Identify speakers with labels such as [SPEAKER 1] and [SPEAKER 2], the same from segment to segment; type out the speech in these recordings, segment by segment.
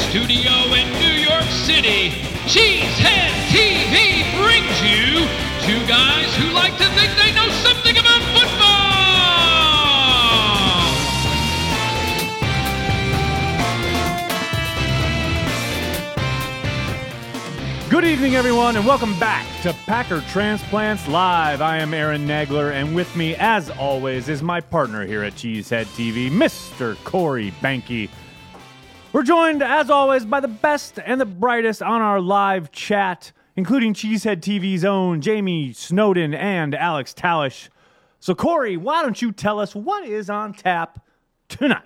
[SPEAKER 1] studio in New York City, Cheesehead TV brings you two guys who like to think they know something about football.
[SPEAKER 2] Good evening, everyone, and welcome back to Packer Transplants Live. I am Aaron Nagler, and with me, as always, is my partner here at Cheesehead TV, Mr. Corey Banky. We're joined, as always, by the best and the brightest on our live chat, including Cheesehead TV's own Jamie Snowden and Alex Talish. So, Corey, why don't you tell us what is on tap tonight?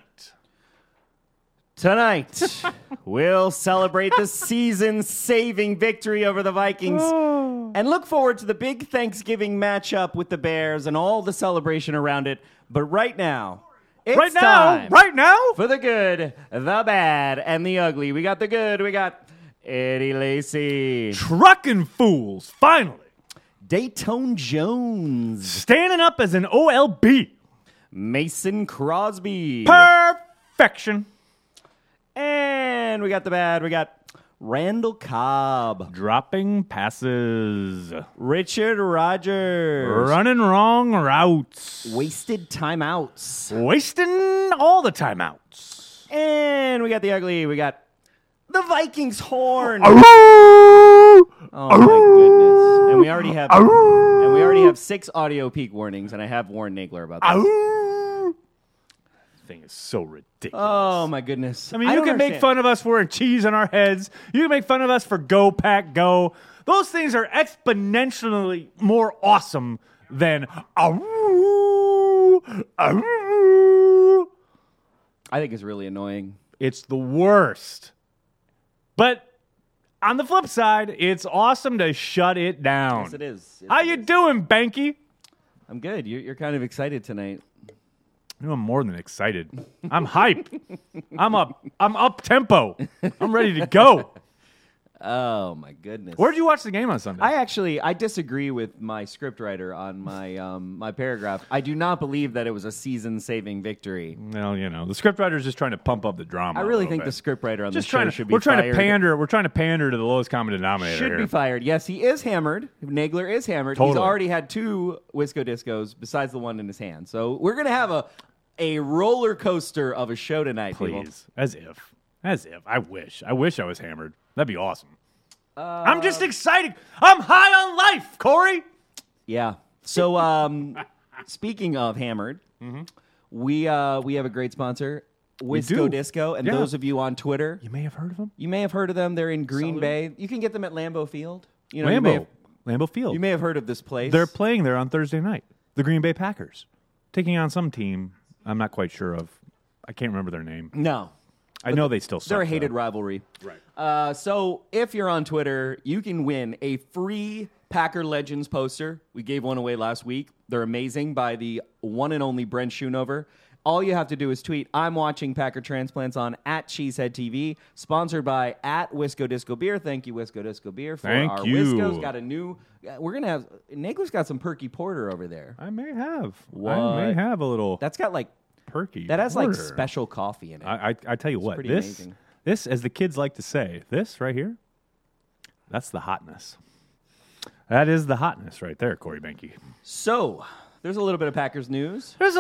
[SPEAKER 3] Tonight, we'll celebrate the season-saving victory over the Vikings and look forward to the big Thanksgiving matchup with the Bears and all the celebration around it. But right now, it's time for the good, the bad, and the ugly. We got the good. We got Eddie Lacy.
[SPEAKER 2] Truckin' Fools, finally.
[SPEAKER 3] Dayton Jones.
[SPEAKER 2] Standing up as an OLB.
[SPEAKER 3] Mason Crosby.
[SPEAKER 2] Perfection.
[SPEAKER 3] And we got the bad. We got Randall Cobb.
[SPEAKER 2] Dropping passes.
[SPEAKER 3] Richard Rodgers.
[SPEAKER 2] Running wrong routes.
[SPEAKER 3] Wasted timeouts.
[SPEAKER 2] Wasting all the timeouts.
[SPEAKER 3] And we got the ugly. We got the Vikings horn.
[SPEAKER 2] Aroo!
[SPEAKER 3] Oh my goodness. And we already have 6 audio peak warnings, and I have warned Nagler about that.
[SPEAKER 2] Aroo! This thing is so ridiculous.
[SPEAKER 3] Oh my goodness.
[SPEAKER 2] I mean, you can make fun of us for wearing cheese on our heads. You can make fun of us for Go Pack Go. Those things are exponentially more awesome than aroo, aroo.
[SPEAKER 3] I think it's really annoying.
[SPEAKER 2] It's the worst. But on the flip side, it's awesome to shut it down.
[SPEAKER 3] Yes, it is.
[SPEAKER 2] How you doing, Banky?
[SPEAKER 3] I'm good. You're kind of excited tonight.
[SPEAKER 2] I'm more than excited. I'm hype. I'm up tempo. I'm ready to go.
[SPEAKER 3] Oh my goodness.
[SPEAKER 2] Where did you watch the game on Sunday?
[SPEAKER 3] I disagree with my scriptwriter on my my paragraph. I do not believe that it was a season-saving victory.
[SPEAKER 2] Well, you know, the scriptwriter is just trying to pump up the drama.
[SPEAKER 3] I really think the scriptwriter on
[SPEAKER 2] just
[SPEAKER 3] the show should be
[SPEAKER 2] We're trying
[SPEAKER 3] fired.
[SPEAKER 2] to pander. We're trying to pander to the lowest common denominator.
[SPEAKER 3] Should
[SPEAKER 2] here.
[SPEAKER 3] be fired. Yes, he is hammered. Nagler is hammered.
[SPEAKER 2] Totally.
[SPEAKER 3] He's already had 2 Wisco Discos besides the one in his hand. So we're gonna have a roller coaster of a show tonight.
[SPEAKER 2] Please,
[SPEAKER 3] people.
[SPEAKER 2] as if. I wish I was hammered. That'd be awesome. I'm just excited. I'm high on life, Corey.
[SPEAKER 3] Yeah. So, speaking of hammered, we have a great sponsor, Wisco Disco, and those of you on Twitter,
[SPEAKER 2] You may have heard of them.
[SPEAKER 3] you may have heard of them. They're in Green Bay. You can get them at Lambeau Field. You know,
[SPEAKER 2] Lambeau Field.
[SPEAKER 3] you may have heard of this place.
[SPEAKER 2] They're playing there on Thursday night. The Green Bay Packers taking on some team I'm not quite sure of. I can't remember their name.
[SPEAKER 3] No.
[SPEAKER 2] I know they still suck.
[SPEAKER 3] They're a hated
[SPEAKER 2] though.
[SPEAKER 3] rivalry.
[SPEAKER 2] Right.
[SPEAKER 3] So if you're on Twitter, you can win a free Packer Legends poster. We gave one away last week. They're amazing by the one and only Brent Schoonover. All you have to do is tweet, I'm watching Packer Transplants on @Cheesehead TV, sponsored by @Wisco Disco Beer. Thank you, Wisco Disco Beer, for
[SPEAKER 2] Thank
[SPEAKER 3] our
[SPEAKER 2] you.
[SPEAKER 3] Wisco's. Got a new, we're going to have, Nagler's got some perky porter over there.
[SPEAKER 2] I may have.
[SPEAKER 3] What?
[SPEAKER 2] I may have a little
[SPEAKER 3] That's got like,
[SPEAKER 2] perky.
[SPEAKER 3] that has
[SPEAKER 2] porter.
[SPEAKER 3] like special coffee in it.
[SPEAKER 2] I tell you what,
[SPEAKER 3] pretty
[SPEAKER 2] this,
[SPEAKER 3] amazing.
[SPEAKER 2] this, as the kids like to say, this right here, that's the hotness. That is the hotness right there, Corey Banky.
[SPEAKER 3] So, there's a little bit of Packers news.
[SPEAKER 2] There's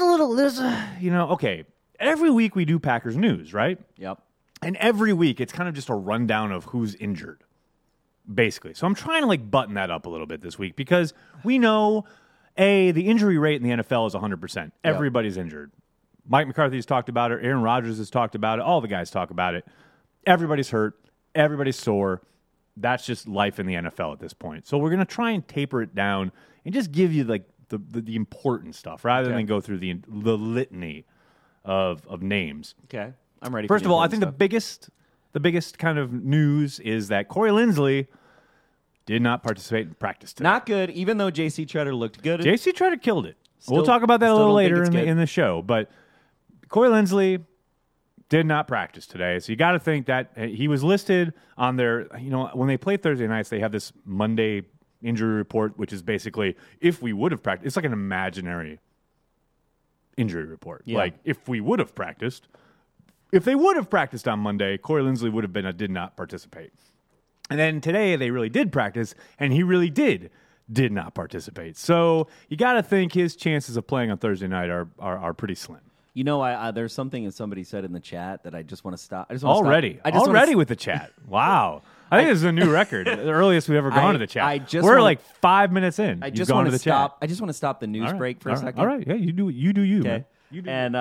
[SPEAKER 2] okay. Every week we do Packers news, right?
[SPEAKER 3] Yep.
[SPEAKER 2] And every week it's kind of just a rundown of who's injured, basically. So I'm trying to like button that up a little bit this week because we know, the injury rate in the NFL is 100%. Everybody's injured. Mike McCarthy's talked about it. Aaron Rodgers has talked about it. All the guys talk about it. Everybody's hurt. Everybody's sore. That's just life in the NFL at this point. So we're going to try and taper it down and just give you like the important stuff rather than go through the litany of names.
[SPEAKER 3] Okay. I'm ready.
[SPEAKER 2] First of all, I think the biggest kind of news is that Corey Linsley did not participate in practice today.
[SPEAKER 3] Not good, even though J.C. Treader looked good.
[SPEAKER 2] J.C. Treader killed it. We'll
[SPEAKER 3] Still-
[SPEAKER 2] talk about that a
[SPEAKER 3] still
[SPEAKER 2] little
[SPEAKER 3] don't think
[SPEAKER 2] later
[SPEAKER 3] it's good.
[SPEAKER 2] in the show. But Corey Linsley did not practice today. So you got to think that he was listed on their, when they play Thursday nights, they have this Monday injury report, which is basically if we would have practiced. It's like an imaginary injury report.
[SPEAKER 3] Yeah.
[SPEAKER 2] Like if we would have practiced, if they would have practiced on Monday, Corey Linsley would have been a did not participate. And then today they really did practice, and he really did not participate. So you got to think his chances of playing on Thursday night are pretty slim.
[SPEAKER 3] You know, there's something that somebody said in the chat that I just want to stop. I just wanna
[SPEAKER 2] Already
[SPEAKER 3] stop.
[SPEAKER 2] with the chat. Wow. I think this is a new record. The earliest we've ever gone to the chat.
[SPEAKER 3] We're
[SPEAKER 2] We're like 5 minutes in.
[SPEAKER 3] I
[SPEAKER 2] You've
[SPEAKER 3] just
[SPEAKER 2] gone
[SPEAKER 3] want
[SPEAKER 2] to
[SPEAKER 3] to
[SPEAKER 2] the chat.
[SPEAKER 3] stop. I just want to stop the news break for a second.
[SPEAKER 2] All right. Yeah, you do you,
[SPEAKER 3] Okay.
[SPEAKER 2] man. You do
[SPEAKER 3] And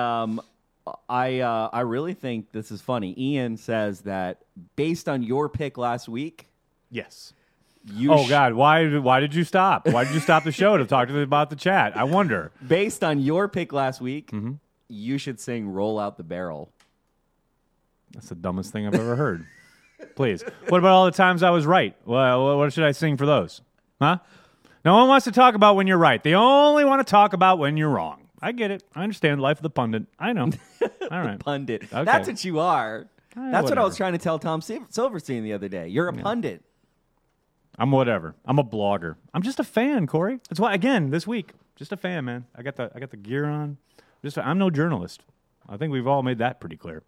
[SPEAKER 3] I really think this is funny. Ian says that based on your pick last week,
[SPEAKER 2] Yes.
[SPEAKER 3] God!
[SPEAKER 2] Why did you stop? Why did you stop the show to talk to them about the chat? I wonder.
[SPEAKER 3] Based on your pick last week,
[SPEAKER 2] Mm-hmm.
[SPEAKER 3] you should sing "Roll Out the Barrel."
[SPEAKER 2] That's the dumbest thing I've ever heard. Please. What about all the times I was right? Well, what should I sing for those? Huh? No one wants to talk about when you're right. They only want to talk about when you're wrong. I get it. I understand. Life of the pundit. I know. All right.
[SPEAKER 3] Pundit.
[SPEAKER 2] Okay.
[SPEAKER 3] That's what you are. That's what I was
[SPEAKER 2] whatever.
[SPEAKER 3] trying to tell Tom Silverstein the other day. You're a pundit.
[SPEAKER 2] I'm whatever. I'm a blogger. I'm just a fan, Corey. That's why, again, this week, just a fan, man. I got the gear on. I'm no journalist. I think we've all made that pretty clear.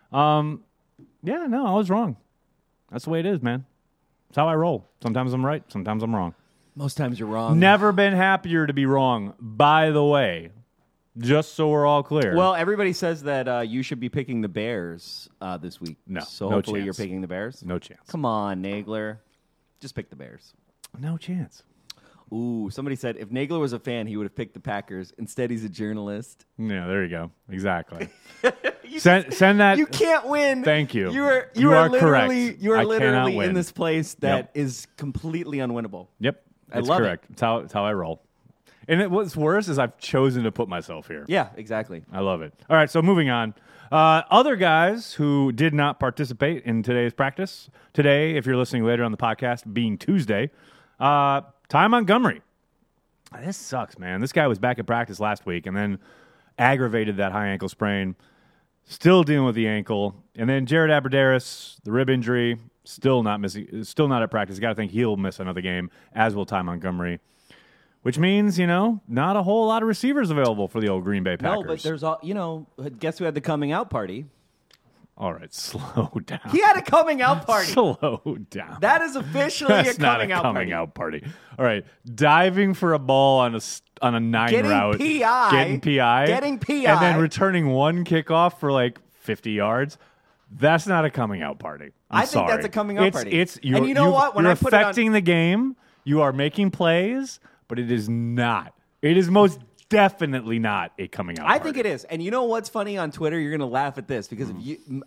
[SPEAKER 2] Yeah, no, I was wrong. That's the way it is, man. That's how I roll. Sometimes I'm right. Sometimes I'm wrong.
[SPEAKER 3] Most times you're wrong.
[SPEAKER 2] Never been happier to be wrong, by the way. Just so we're all clear.
[SPEAKER 3] Well, everybody says that you should be picking the Bears this week.
[SPEAKER 2] No,
[SPEAKER 3] So
[SPEAKER 2] no
[SPEAKER 3] hopefully
[SPEAKER 2] chance.
[SPEAKER 3] you're picking the Bears.
[SPEAKER 2] No chance.
[SPEAKER 3] Come on, Nagler. Just pick the Bears.
[SPEAKER 2] No chance.
[SPEAKER 3] Ooh, somebody said if Nagler was a fan, he would have picked the Packers. Instead, he's a journalist.
[SPEAKER 2] Yeah, there you go. Exactly. send that.
[SPEAKER 3] You can't win.
[SPEAKER 2] Thank you.
[SPEAKER 3] You are
[SPEAKER 2] correct.
[SPEAKER 3] You are
[SPEAKER 2] I
[SPEAKER 3] literally
[SPEAKER 2] cannot win.
[SPEAKER 3] in this place that
[SPEAKER 2] Yep.
[SPEAKER 3] is completely unwinnable.
[SPEAKER 2] Yep. That's
[SPEAKER 3] love it.
[SPEAKER 2] correct. It's how I roll. And what's worse is I've chosen to put myself here.
[SPEAKER 3] Yeah, exactly.
[SPEAKER 2] I love it. All right, so moving on. Other guys who did not participate in today's practice. Today, if you're listening later on the podcast, being Tuesday, Ty Montgomery. This sucks, man. This guy was back at practice last week and then aggravated that high ankle sprain. Still dealing with the ankle. And then Jared Abbrederis, the rib injury, still not at practice. Got to think he'll miss another game, as will Ty Montgomery. Which means, not a whole lot of receivers available for the old Green Bay Packers.
[SPEAKER 3] No, but there's guess who had the coming out party?
[SPEAKER 2] All right, slow down.
[SPEAKER 3] He had a coming out party.
[SPEAKER 2] Slow down.
[SPEAKER 3] That is officially
[SPEAKER 2] That's
[SPEAKER 3] a
[SPEAKER 2] not
[SPEAKER 3] coming
[SPEAKER 2] a
[SPEAKER 3] out
[SPEAKER 2] coming
[SPEAKER 3] party.
[SPEAKER 2] out party. All right, diving for a ball on a 9
[SPEAKER 3] Getting
[SPEAKER 2] route,
[SPEAKER 3] PI,
[SPEAKER 2] getting PI, and then returning one kickoff for like 50 yards. That's not a coming out party.
[SPEAKER 3] I think that's
[SPEAKER 2] sorry.
[SPEAKER 3] a coming out party.
[SPEAKER 2] And you
[SPEAKER 3] know what? When
[SPEAKER 2] you're
[SPEAKER 3] I put it on-
[SPEAKER 2] affecting the game. You are making plays, but it is not. It is most definitely not a coming out
[SPEAKER 3] I
[SPEAKER 2] party.
[SPEAKER 3] think it is. And you know what's funny on Twitter? You're going to laugh at this because if you...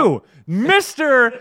[SPEAKER 2] Mr.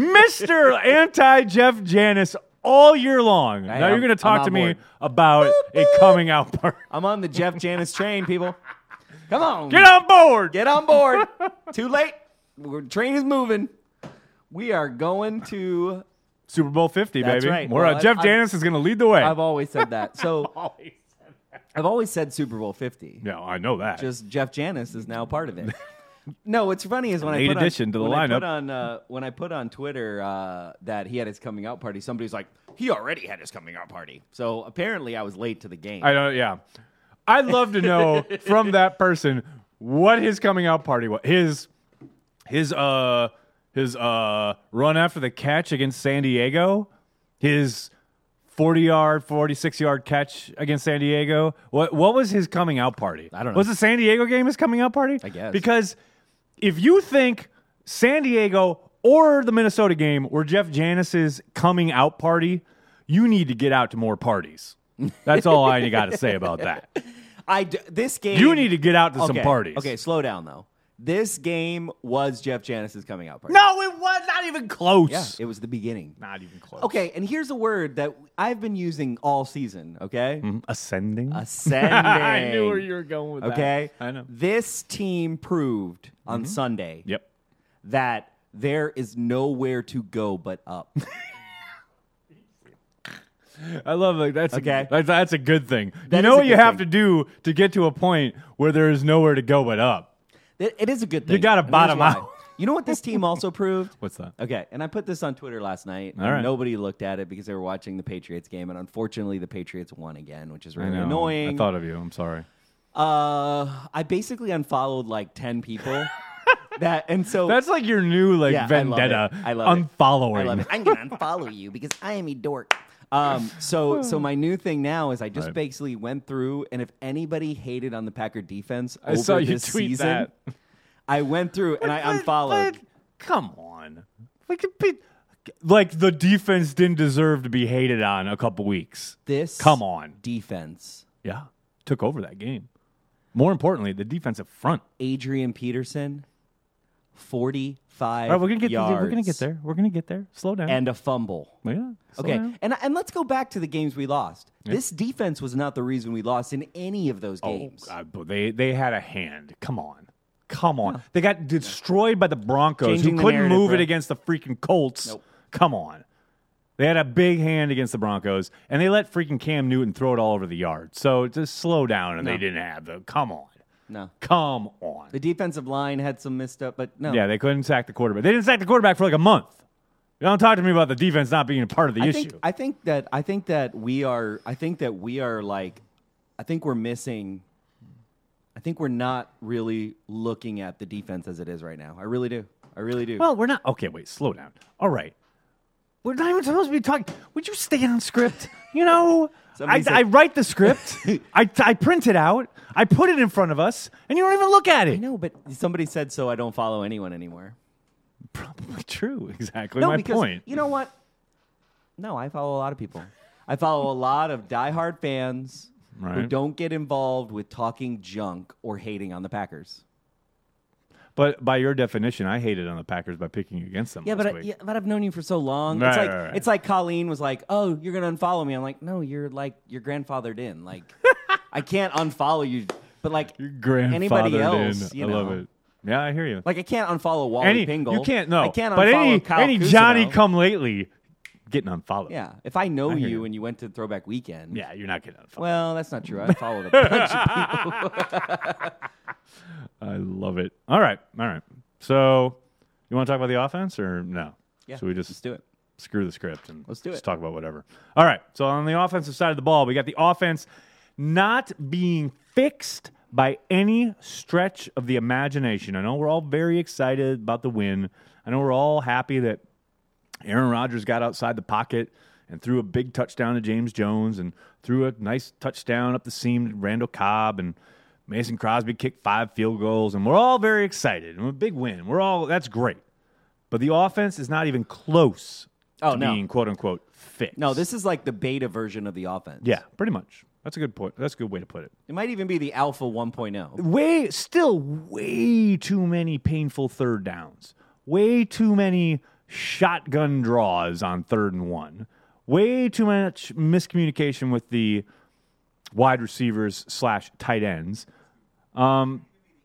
[SPEAKER 2] Anti-Jeff Janis all year long. Now you're going to talk
[SPEAKER 3] I'm
[SPEAKER 2] to
[SPEAKER 3] on
[SPEAKER 2] me
[SPEAKER 3] board.
[SPEAKER 2] about a coming out party.
[SPEAKER 3] I'm on the Jeff Janis train, people. Come on.
[SPEAKER 2] Get on board.
[SPEAKER 3] Get on board. Too late. Train is moving. We are going to...
[SPEAKER 2] Super Bowl 50,
[SPEAKER 3] That's
[SPEAKER 2] baby.
[SPEAKER 3] right.
[SPEAKER 2] We're
[SPEAKER 3] Well,
[SPEAKER 2] Jeff Janis is going to lead the way.
[SPEAKER 3] I've always said that. So I've always said Super Bowl 50.
[SPEAKER 2] No, I know that.
[SPEAKER 3] Just Jeff Janis is now part of it. No, what's funny is when
[SPEAKER 2] Late
[SPEAKER 3] I put
[SPEAKER 2] addition to the
[SPEAKER 3] when I put
[SPEAKER 2] lineup.
[SPEAKER 3] when I put on Twitter that he had his coming out party, somebody's like, he already had his coming out party. So apparently I was late to the game.
[SPEAKER 2] I don't. Yeah, I'd love to know from that person what his coming out party was. His run after the catch against San Diego, his 40-yard, 46-yard catch against San Diego. What was his coming out party?
[SPEAKER 3] I don't know.
[SPEAKER 2] Was the San Diego game his coming out party?
[SPEAKER 3] I guess.
[SPEAKER 2] Because if you think San Diego or the Minnesota game were Jeff Janis's coming out party, you need to get out to more parties. That's all I got to say about that.
[SPEAKER 3] This game,
[SPEAKER 2] You need to get out to some parties.
[SPEAKER 3] Okay, slow down though. This game was Jeff Janis's coming out party.
[SPEAKER 2] No, it was not even close.
[SPEAKER 3] Yeah, it was the beginning.
[SPEAKER 2] Not even close.
[SPEAKER 3] Okay, and here's a word that I've been using all season, okay?
[SPEAKER 2] Ascending.
[SPEAKER 3] Ascending.
[SPEAKER 2] I knew where you were going with that.
[SPEAKER 3] Okay?
[SPEAKER 2] I know.
[SPEAKER 3] This team proved on Sunday
[SPEAKER 2] Yep.
[SPEAKER 3] that there is nowhere to go but up.
[SPEAKER 2] I love that's
[SPEAKER 3] Okay.
[SPEAKER 2] that's a good thing.
[SPEAKER 3] That
[SPEAKER 2] you know
[SPEAKER 3] is a
[SPEAKER 2] what you
[SPEAKER 3] good
[SPEAKER 2] have
[SPEAKER 3] thing.
[SPEAKER 2] to do to get to a point where there is nowhere to go but up.
[SPEAKER 3] It is a good thing.
[SPEAKER 2] You gotta
[SPEAKER 3] And here's
[SPEAKER 2] bottom
[SPEAKER 3] why.
[SPEAKER 2] out.
[SPEAKER 3] You know what this team also proved?
[SPEAKER 2] What's that?
[SPEAKER 3] Okay, and I put this on Twitter last night.
[SPEAKER 2] All
[SPEAKER 3] And
[SPEAKER 2] right.
[SPEAKER 3] Nobody looked at it because they were watching the Patriots game, and unfortunately, the Patriots won again, which is
[SPEAKER 2] I
[SPEAKER 3] really
[SPEAKER 2] know.
[SPEAKER 3] annoying.
[SPEAKER 2] I thought of you. I'm sorry.
[SPEAKER 3] I basically unfollowed like 10 people
[SPEAKER 2] That's like your new vendetta.
[SPEAKER 3] I love it.
[SPEAKER 2] Unfollowing.
[SPEAKER 3] I love it. I'm gonna unfollow you because I am a dork. So my new thing now is I just basically went through, and if anody hated on the Packer defense over
[SPEAKER 2] saw you
[SPEAKER 3] this
[SPEAKER 2] tweet
[SPEAKER 3] season,
[SPEAKER 2] that.
[SPEAKER 3] I went through and I unfollowed.
[SPEAKER 2] But, come on. Like the defense didn't deserve to be hated on a couple weeks.
[SPEAKER 3] Come
[SPEAKER 2] on.
[SPEAKER 3] Defense.
[SPEAKER 2] Yeah. Took over that game. More importantly, the defensive front.
[SPEAKER 3] Adrian Peterson, 45
[SPEAKER 2] All right, we're gonna get
[SPEAKER 3] yards.
[SPEAKER 2] We're gonna get there. We're gonna get there. Slow down.
[SPEAKER 3] And a fumble.
[SPEAKER 2] Yeah.
[SPEAKER 3] Okay,
[SPEAKER 2] down.
[SPEAKER 3] and let's go back to the games we lost. Yeah. This defense was not the reason we lost in any of those games.
[SPEAKER 2] They had a hand. Come on. They got destroyed by the Broncos,
[SPEAKER 3] Changing
[SPEAKER 2] who couldn't move
[SPEAKER 3] Brett.
[SPEAKER 2] it against the freaking Colts.
[SPEAKER 3] Nope.
[SPEAKER 2] Come on. They had a big hand against the Broncos, and they let freaking Cam Newton throw it all over the yard. So just slow down, and they didn't have the. Come on.
[SPEAKER 3] No.
[SPEAKER 2] Come on.
[SPEAKER 3] The defensive line had some missed up, but no.
[SPEAKER 2] Yeah, they couldn't sack the quarterback. They didn't sack the quarterback for like a month. You don't talk to me about the defense not being a part of the issue.
[SPEAKER 3] I think we're not really looking at the defense as it is right now. I really do.
[SPEAKER 2] Well, we're not. Okay, wait, slow down. All right. We're not even supposed to be talking. Would you stay on script? You know, I write the script. I print it out. I put it in front of us, and you don't even look at it.
[SPEAKER 3] I know, but somebody said so I don't follow anyone anymore.
[SPEAKER 2] Probably true. Exactly
[SPEAKER 3] no,
[SPEAKER 2] my
[SPEAKER 3] because,
[SPEAKER 2] point.
[SPEAKER 3] You know what? No, I follow a lot of people. I follow a lot of diehard fans who don't get involved with talking junk or hating on the Packers.
[SPEAKER 2] But by your definition, I hated on the Packers by picking against them.
[SPEAKER 3] Yeah, but I've known you for so long.
[SPEAKER 2] Right.
[SPEAKER 3] It's like Colleen was like, "Oh, you're gonna unfollow me." I'm like, "No, you're like your grandfathered in. Like, I can't unfollow you." But like anybody else,
[SPEAKER 2] I love it. Yeah, I hear you.
[SPEAKER 3] Like I can't unfollow Wally Pingle.
[SPEAKER 2] You can't. No,
[SPEAKER 3] I can't
[SPEAKER 2] but
[SPEAKER 3] unfollow Kyle
[SPEAKER 2] any
[SPEAKER 3] Cousineau.
[SPEAKER 2] Johnny come lately getting unfollowed.
[SPEAKER 3] Yeah, if I know you and you went to Throwback Weekend.
[SPEAKER 2] Yeah, you're not getting unfollowed. Well,
[SPEAKER 3] that's not true. I followed a bunch of people.
[SPEAKER 2] I love it. All right. So, you want to talk about the offense or no?
[SPEAKER 3] Yeah.
[SPEAKER 2] So we just
[SPEAKER 3] let's do it.
[SPEAKER 2] Screw the script and
[SPEAKER 3] let's do it.
[SPEAKER 2] Just talk about whatever. All right. So on the offensive side of the ball, we got the offense not being fixed by any stretch of the imagination. I know we're all very excited about the win. I know we're all happy that Aaron Rodgers got outside the pocket and threw a big touchdown to James Jones and threw a nice touchdown up the seam to Randall Cobb, and Mason Crosby kicked 5 field goals, and we're all very excited. And a big win. That's great. But the offense is not even close to being quote-unquote fixed.
[SPEAKER 3] No, this is like the beta version of the offense.
[SPEAKER 2] Yeah, pretty much. That's a good point. That's a good way to put it.
[SPEAKER 3] It might even be the Alpha 1.0.
[SPEAKER 2] Still way too many painful third downs. Way too many shotgun draws on 3rd and 1. Way too much miscommunication with the wide receivers / tight ends. And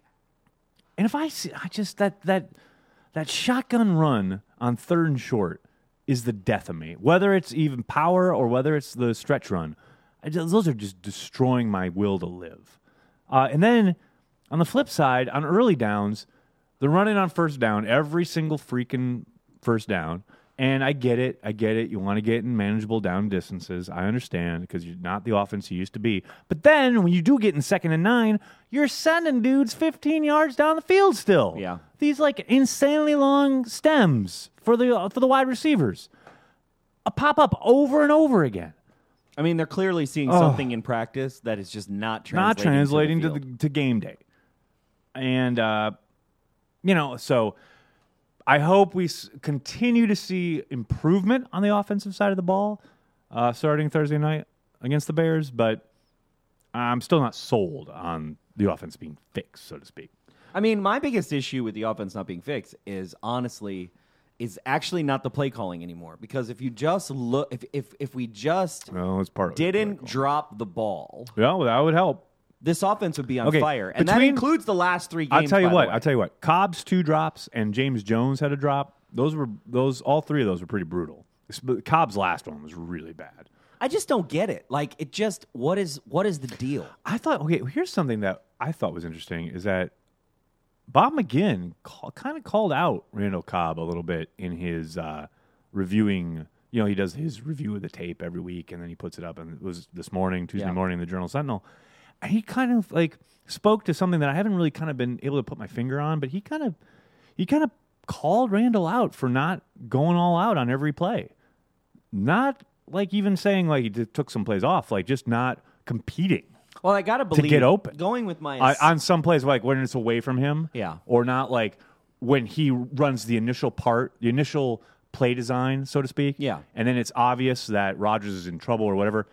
[SPEAKER 2] if I see, that shotgun run on 3rd and short is the death of me. Whether it's even power or whether it's the stretch run, those are just destroying my will to live. And then on the flip side, on early downs, they're running on 1st down every single freaking 1st down. And I get it. You want to get in manageable down distances. I understand because you're not the offense you used to be. But then when you do get in 2nd and 9, you're sending dudes 15 yards down the field still.
[SPEAKER 3] Yeah.
[SPEAKER 2] These like insanely long stems for the wide receivers. A pop up over and over again.
[SPEAKER 3] I mean, they're clearly seeing something in practice that is just not translating
[SPEAKER 2] to game day. And so I hope we continue to see improvement on the offensive side of the ball starting Thursday night against the Bears, but I'm still not sold on the offense being fixed, so to speak.
[SPEAKER 3] I mean, my biggest issue with the offense not being fixed is actually not the play calling anymore. Because if you just look, if we just didn't drop the ball,
[SPEAKER 2] well, that would help.
[SPEAKER 3] This offense would be on fire, and that includes the last 3 games.
[SPEAKER 2] I'll tell you what. Cobb's 2 drops and James Jones had a drop. All 3 of those were pretty brutal. Cobb's last one was really bad.
[SPEAKER 3] I just don't get it. Like, it just what is the deal?
[SPEAKER 2] I thought here's something that I thought was interesting is that Bob McGinn kind of called out Randall Cobb a little bit in his reviewing. You know, he does his review of the tape every week, and then he puts it up. And it was this morning, Tuesday morning, in the Journal-Sentinel. And he kind of like spoke to something that I haven't really kind of been able to put my finger on, but he kind of he kind of called Randall out for not going all out on every play. Not like even saying like he took some plays off, like just not competing.
[SPEAKER 3] Well, I gotta believe
[SPEAKER 2] get open.
[SPEAKER 3] Going with my
[SPEAKER 2] On some plays, like when it's away from him,
[SPEAKER 3] Yeah.
[SPEAKER 2] or not like when he runs the initial play design, so to speak,
[SPEAKER 3] Yeah.
[SPEAKER 2] and then it's obvious that Rodgers is in trouble or whatever,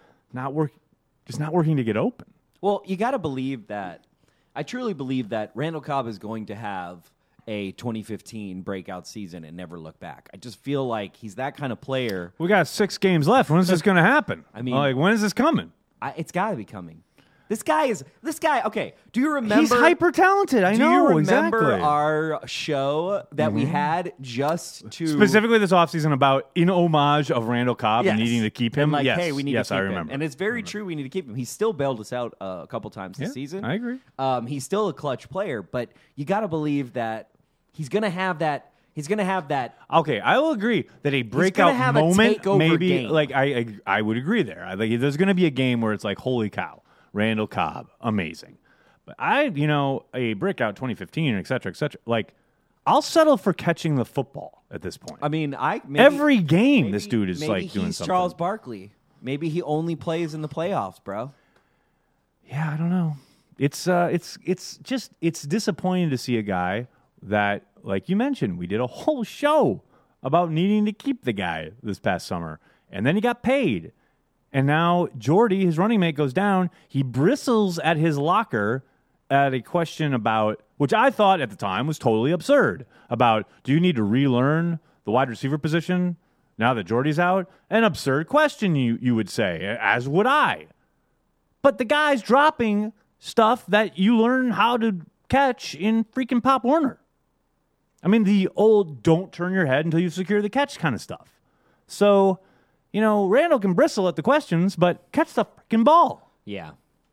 [SPEAKER 2] just not working to get open.
[SPEAKER 3] Well, you got to believe that. I truly believe that Randall Cobb is going to have a 2015 breakout season and never look back. I just feel like he's that kind of player.
[SPEAKER 2] We got 6 games left. When's this going to happen?
[SPEAKER 3] I mean-
[SPEAKER 2] like, when is this coming?
[SPEAKER 3] It's got to be coming. This guy. Okay, do you remember?
[SPEAKER 2] He's hyper talented. I
[SPEAKER 3] do
[SPEAKER 2] know.
[SPEAKER 3] you remember
[SPEAKER 2] exactly.
[SPEAKER 3] our show that we had just to
[SPEAKER 2] Specifically this offseason about in homage of Randall Cobb and
[SPEAKER 3] Yes.
[SPEAKER 2] needing to keep him?
[SPEAKER 3] And like,
[SPEAKER 2] yes.
[SPEAKER 3] hey, we need
[SPEAKER 2] yes,
[SPEAKER 3] to keep
[SPEAKER 2] I
[SPEAKER 3] him.
[SPEAKER 2] remember.
[SPEAKER 3] And it's very true. We need to keep him. He still bailed us out a couple times this season.
[SPEAKER 2] I agree.
[SPEAKER 3] He's still a clutch player, but you got to believe that he's going to have that. He's going to have that.
[SPEAKER 2] Okay, I will agree that a breakout
[SPEAKER 3] have a
[SPEAKER 2] moment,
[SPEAKER 3] takeover
[SPEAKER 2] maybe
[SPEAKER 3] game.
[SPEAKER 2] like I would agree there. I think there's going to be a game where it's like, holy cow, Randall Cobb, amazing. But a breakout 2015, et cetera, like, I'll settle for catching the football at this point.
[SPEAKER 3] I mean,
[SPEAKER 2] Every game, this dude is like doing
[SPEAKER 3] he's
[SPEAKER 2] something.
[SPEAKER 3] Charles Barkley. Maybe he only plays in the playoffs, bro.
[SPEAKER 2] Yeah, I don't know. It's disappointing to see a guy that, like you mentioned, we did a whole show about needing to keep the guy this past summer, and then he got paid. And now Jordy, his running mate, goes down. He bristles at his locker at a question about, which I thought at the time was totally absurd, about, do you need to relearn the wide receiver position now that Jordy's out? An absurd question, you would say, as would I. But the guy's dropping stuff that you learn how to catch in freaking Pop Warner. I mean, the old don't turn your head until you secure the catch kind of stuff. So, Randall can bristle at the questions, but catch the freaking ball.
[SPEAKER 3] Yeah.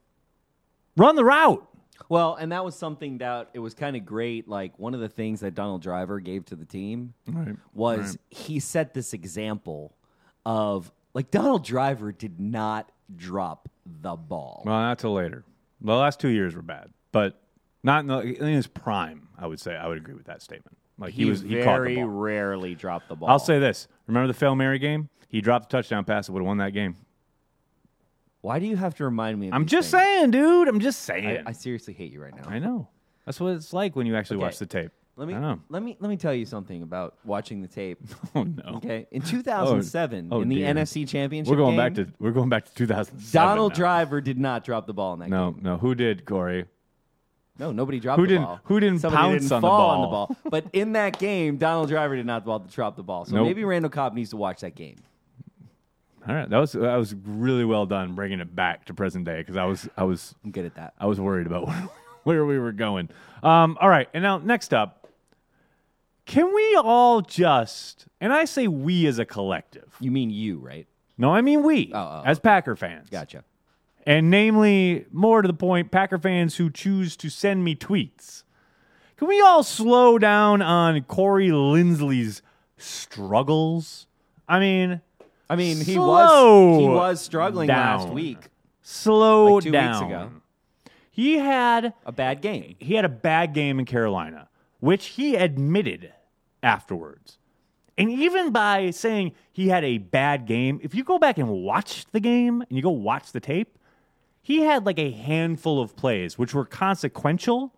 [SPEAKER 2] Run the route.
[SPEAKER 3] Well, and that was something that it was kind of great. Like, one of the things that Donald Driver gave to the team was he set this example of, like, Donald Driver did not drop the ball.
[SPEAKER 2] Well, not till later. The last 2 years were bad, but not in his prime, I would say. I would agree with that statement. Like, he caught the
[SPEAKER 3] very
[SPEAKER 2] ball.
[SPEAKER 3] rarely dropped the ball.
[SPEAKER 2] I'll say this. Remember the Fail Mary game? He dropped the touchdown pass that would have won that game.
[SPEAKER 3] Why do you have to remind me of
[SPEAKER 2] I'm
[SPEAKER 3] these
[SPEAKER 2] just
[SPEAKER 3] things?
[SPEAKER 2] saying, dude. I'm just saying.
[SPEAKER 3] I seriously hate you right now.
[SPEAKER 2] I know. That's what it's like when you actually
[SPEAKER 3] Okay.
[SPEAKER 2] watch the tape.
[SPEAKER 3] Let
[SPEAKER 2] I know.
[SPEAKER 3] me tell you something about watching the tape.
[SPEAKER 2] Oh no.
[SPEAKER 3] Okay, in 2007,
[SPEAKER 2] Oh,
[SPEAKER 3] in the
[SPEAKER 2] dear.
[SPEAKER 3] NFC Championship,
[SPEAKER 2] We're going
[SPEAKER 3] game,
[SPEAKER 2] back to 2007.
[SPEAKER 3] Donald
[SPEAKER 2] now.
[SPEAKER 3] Driver did not drop the ball in that game.
[SPEAKER 2] No. Who did, Corey?
[SPEAKER 3] No, nobody dropped
[SPEAKER 2] Who
[SPEAKER 3] the
[SPEAKER 2] didn't-
[SPEAKER 3] ball.
[SPEAKER 2] who didn't
[SPEAKER 3] Somebody
[SPEAKER 2] pounce
[SPEAKER 3] didn't
[SPEAKER 2] on the
[SPEAKER 3] fall
[SPEAKER 2] ball?
[SPEAKER 3] on the ball. But in that game, Donald Driver did not drop the ball. So
[SPEAKER 2] Nope.
[SPEAKER 3] maybe Randall Cobb needs to watch that game.
[SPEAKER 2] All right, that was really well done bringing it back to present day because I was
[SPEAKER 3] I'm good at that.
[SPEAKER 2] worried about where we were going. All right, and now next up, can we all just, and I say we as a collective.
[SPEAKER 3] You mean you, right?
[SPEAKER 2] No, I mean we
[SPEAKER 3] Oh.
[SPEAKER 2] as Packer fans.
[SPEAKER 3] Gotcha.
[SPEAKER 2] And namely, more to the point, Packer fans who choose to send me tweets. Can we all slow down on Corey Linsley's struggles? I mean,
[SPEAKER 3] he
[SPEAKER 2] slow
[SPEAKER 3] was struggling last
[SPEAKER 2] down.
[SPEAKER 3] week.
[SPEAKER 2] slow
[SPEAKER 3] Like 2
[SPEAKER 2] down.
[SPEAKER 3] weeks ago.
[SPEAKER 2] He had
[SPEAKER 3] A bad game.
[SPEAKER 2] a bad game in Carolina, which he admitted afterwards. And even by saying he had a bad game, if you go back and watch the game and you go watch the tape, he had like a handful of plays which were consequential.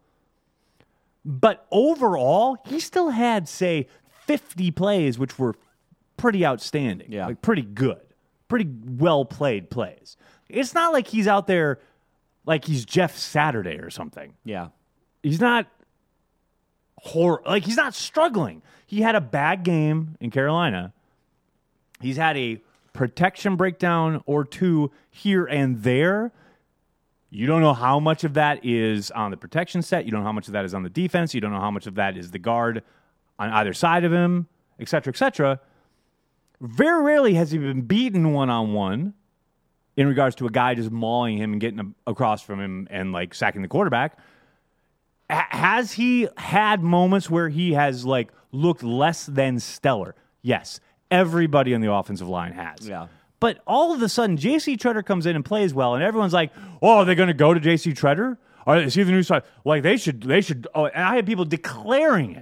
[SPEAKER 2] But overall, he still had, say, 50 plays which were pretty outstanding.
[SPEAKER 3] Yeah.
[SPEAKER 2] Like pretty good. Pretty well played plays. It's not like he's out there like he's Jeff Saturday or something.
[SPEAKER 3] Yeah.
[SPEAKER 2] He's not he's not struggling. He had a bad game in Carolina. He's had a protection breakdown or two here and there. You don't know how much of that is on the protection set. You don't know how much of that is on the defense. You don't know how much of that is the guard on either side of him, et cetera, et cetera. Very rarely has he been beaten one-on-one in regards to a guy just mauling him and getting across from him and like sacking the quarterback. Has he had moments where he has like looked less than stellar? Yes. Everybody on the offensive line has.
[SPEAKER 3] Yeah.
[SPEAKER 2] But all of a sudden, J.C. Treader comes in and plays well, and everyone's like, "Oh, are they going to go to J.C. Treader? Is he the new side? Like they should." Oh, and I had people declaring it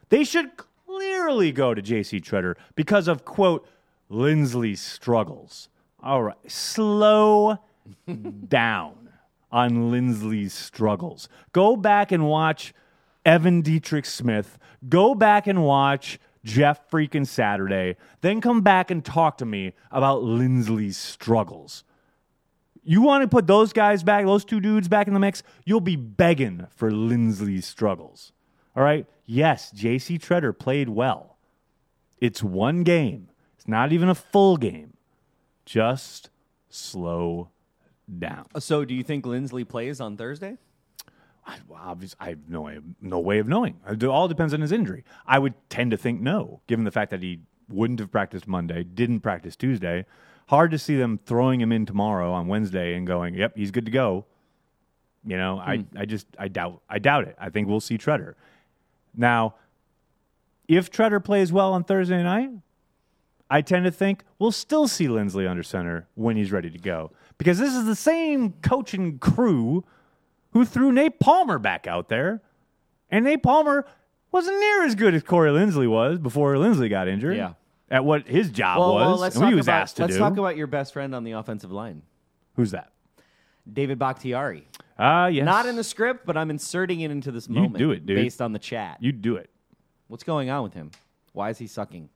[SPEAKER 2] They should clearly go to J.C. Treader because of, quote, Lindsley's struggles. All right, slow down on Lindsley's struggles. Go back and watch Evan Dietrich Smith. Go back and watch Jeff freaking Saturday. Then come back and talk to me about Lindsley's struggles. You want to put those guys back, those two dudes back in the mix, you'll be begging for Lindsley's struggles. All right? Yes, J.C. Treader played well. It's one game. It's not even a full game. Just slow down.
[SPEAKER 3] So do you think Lindsley plays on Thursday?
[SPEAKER 2] Well, obviously, I have no way of knowing. It all depends on his injury. I would tend to think no, given the fact that he wouldn't have practiced Monday, didn't practice Tuesday. Hard to see them throwing him in tomorrow on Wednesday and going, yep, he's good to go. You know, I doubt it. I think we'll see Treader. Now, if Treader plays well on Thursday night, I tend to think we'll still see Lindsley under center when he's ready to go. Because this is the same coaching crew who threw Nate Palmer back out there. And Nate Palmer wasn't near as good as Corey Lindsley was before Lindsley got injured.
[SPEAKER 3] Yeah.
[SPEAKER 2] At what his job was and what he was asked to do.
[SPEAKER 3] Let's talk about your best friend on the offensive line.
[SPEAKER 2] Who's that?
[SPEAKER 3] David Bakhtiari.
[SPEAKER 2] Yes.
[SPEAKER 3] Not in the script, but I'm inserting it into this moment.
[SPEAKER 2] do it, dude.
[SPEAKER 3] Based on the chat.
[SPEAKER 2] You do it.
[SPEAKER 3] What's going on with him? Why is he sucking?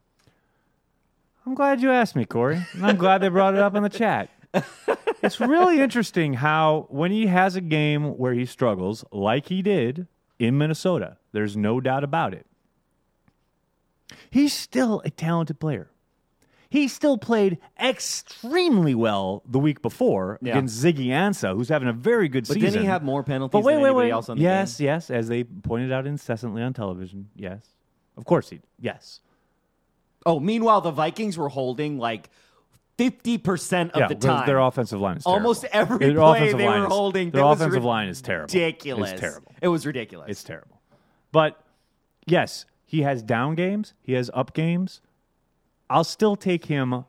[SPEAKER 2] I'm glad you asked me, Corey. And I'm glad they brought it up in the chat. It's really interesting how when he has a game where he struggles, like he did in Minnesota, there's no doubt about it. He's still a talented player. He still played extremely well the week before against Ziggy Ansah, who's having a very good season.
[SPEAKER 3] But didn't he have more penalties than anybody else on the game?
[SPEAKER 2] Yes, as they pointed out incessantly on television. Yes. Of course he did. Yes.
[SPEAKER 3] Oh, meanwhile, the Vikings were holding like 50% of the time.
[SPEAKER 2] Their offensive line is terrible.
[SPEAKER 3] Almost every play they were holding.
[SPEAKER 2] Their offensive line is terrible.
[SPEAKER 3] Ridiculous.
[SPEAKER 2] It's terrible.
[SPEAKER 3] It was ridiculous.
[SPEAKER 2] It's terrible. But, yes, he has down games. He has up games. I'll still take him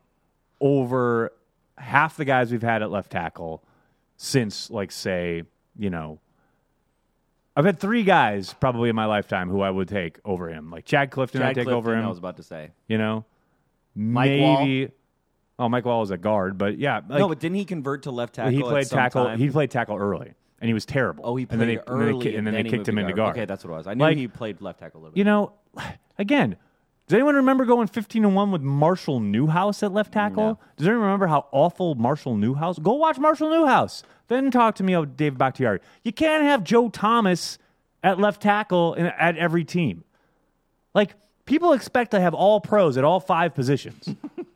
[SPEAKER 2] over half the guys we've had at left tackle since, like, say, you know, I've had 3 guys probably in my lifetime who I would take over him. Like Chad Clifton, I'd take over him.
[SPEAKER 3] I was about to say.
[SPEAKER 2] You know?
[SPEAKER 3] Mike Wall.
[SPEAKER 2] Oh, Mike Wall was a guard, but yeah.
[SPEAKER 3] No, but didn't he convert to left tackle?
[SPEAKER 2] He played tackle. He played tackle early, and he was terrible.
[SPEAKER 3] Oh, he played early,
[SPEAKER 2] and then they kicked him into guard.
[SPEAKER 3] Okay, that's what it was. I knew he played left tackle a little bit.
[SPEAKER 2] You know, again, does anyone remember going 15-1 with Marshall Newhouse at left tackle?
[SPEAKER 3] No.
[SPEAKER 2] Does anyone remember how awful Marshall Newhouse? Go watch Marshall Newhouse. Then talk to me about David Bakhtiari. You can't have Joe Thomas at left tackle at every team. Like, people expect to have all pros at all 5 positions.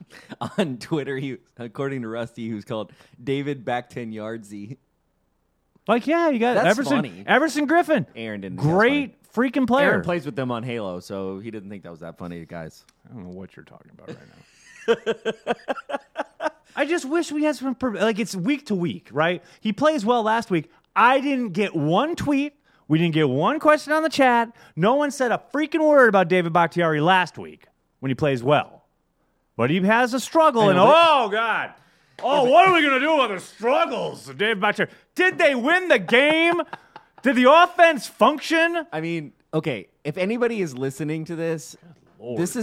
[SPEAKER 3] On Twitter, according to Rusty, he was called David Back 10 Yardsy.
[SPEAKER 2] Like, yeah, you got Everson Griffin.
[SPEAKER 3] Aaron didn't.
[SPEAKER 2] Great freaking player.
[SPEAKER 3] Aaron plays with them on Halo, so he didn't think that was that funny, guys.
[SPEAKER 2] I don't know what you're talking about right now. I just wish we had some, like, it's week to week, right? He plays well last week. I didn't get one tweet. We didn't get one question on the chat. No one said a freaking word about David Bakhtiari last week when he plays well. But he has a struggle, and oh, God. Oh, what are we going to do with the struggles of David Bakhtiari? Did they win the game? Did the offense function?
[SPEAKER 3] I mean, okay, if anybody is listening to this, this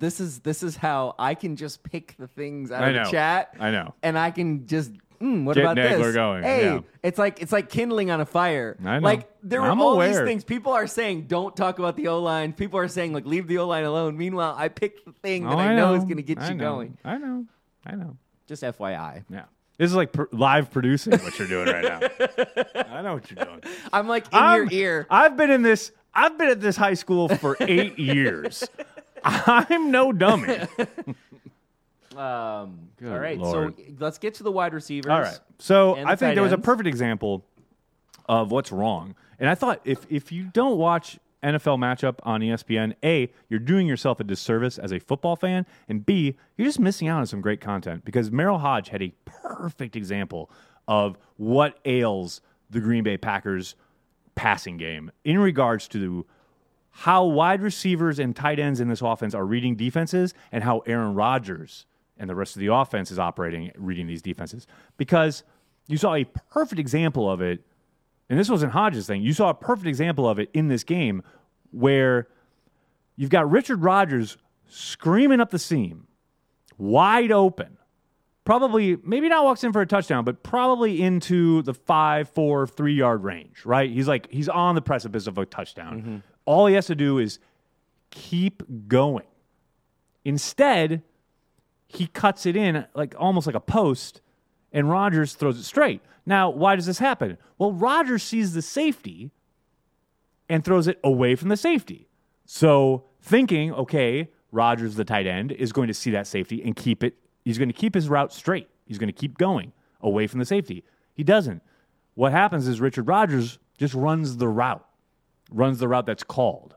[SPEAKER 3] is how I can just pick the things out of the chat.
[SPEAKER 2] I know.
[SPEAKER 3] And I can just what
[SPEAKER 2] get
[SPEAKER 3] about
[SPEAKER 2] Nagler
[SPEAKER 3] this?
[SPEAKER 2] Going.
[SPEAKER 3] Hey,
[SPEAKER 2] yeah.
[SPEAKER 3] it's like kindling on a fire.
[SPEAKER 2] I know.
[SPEAKER 3] Like there were
[SPEAKER 2] I'm
[SPEAKER 3] all
[SPEAKER 2] aware.
[SPEAKER 3] these things. People are saying don't talk about the O-line. People are saying like leave the O-line alone. Meanwhile, I picked the thing that I know is going to get you going.
[SPEAKER 2] I know.
[SPEAKER 3] Just FYI.
[SPEAKER 2] Yeah. This is like live producing what you're doing right now. I know what you're doing.
[SPEAKER 3] I'm like in your ear.
[SPEAKER 2] I've been at this high school for 8 years. I'm no dummy.
[SPEAKER 3] All right,
[SPEAKER 2] Lord.
[SPEAKER 3] so let's get to the wide receivers.
[SPEAKER 2] All right. So
[SPEAKER 3] and
[SPEAKER 2] I
[SPEAKER 3] the
[SPEAKER 2] think
[SPEAKER 3] tight
[SPEAKER 2] there was a
[SPEAKER 3] ends.
[SPEAKER 2] perfect example of what's wrong. And I thought if you don't watch NFL matchup on ESPN, A, you're doing yourself a disservice as a football fan, and B, you're just missing out on some great content because Merrill Hodge had a perfect example of what ails the Green Bay Packers passing game in regards to how wide receivers and tight ends in this offense are reading defenses and how Aaron Rodgers and the rest of the offense is operating, reading these defenses. Because you saw a perfect example of it, and this wasn't Hodges' thing. You saw a perfect example of it in this game where You've got Richard Rodgers screaming up the seam, wide open. Probably, maybe not walks in for a touchdown, but probably into the 5, 4, 3-yard range, right? He's on the precipice of a touchdown.
[SPEAKER 3] Mm-hmm.
[SPEAKER 2] All he has to do is keep going. Instead, he cuts it in almost like a post, and Rodgers throws it straight. Now, why does this happen? Well, Rodgers sees the safety and throws it away from the safety. So thinking, okay, Rodgers, the tight end, is going to see that safety and keep it. He's going to keep his route straight. He's going to keep going away from the safety. He doesn't. What happens is Richard Rodgers just runs the route that's called.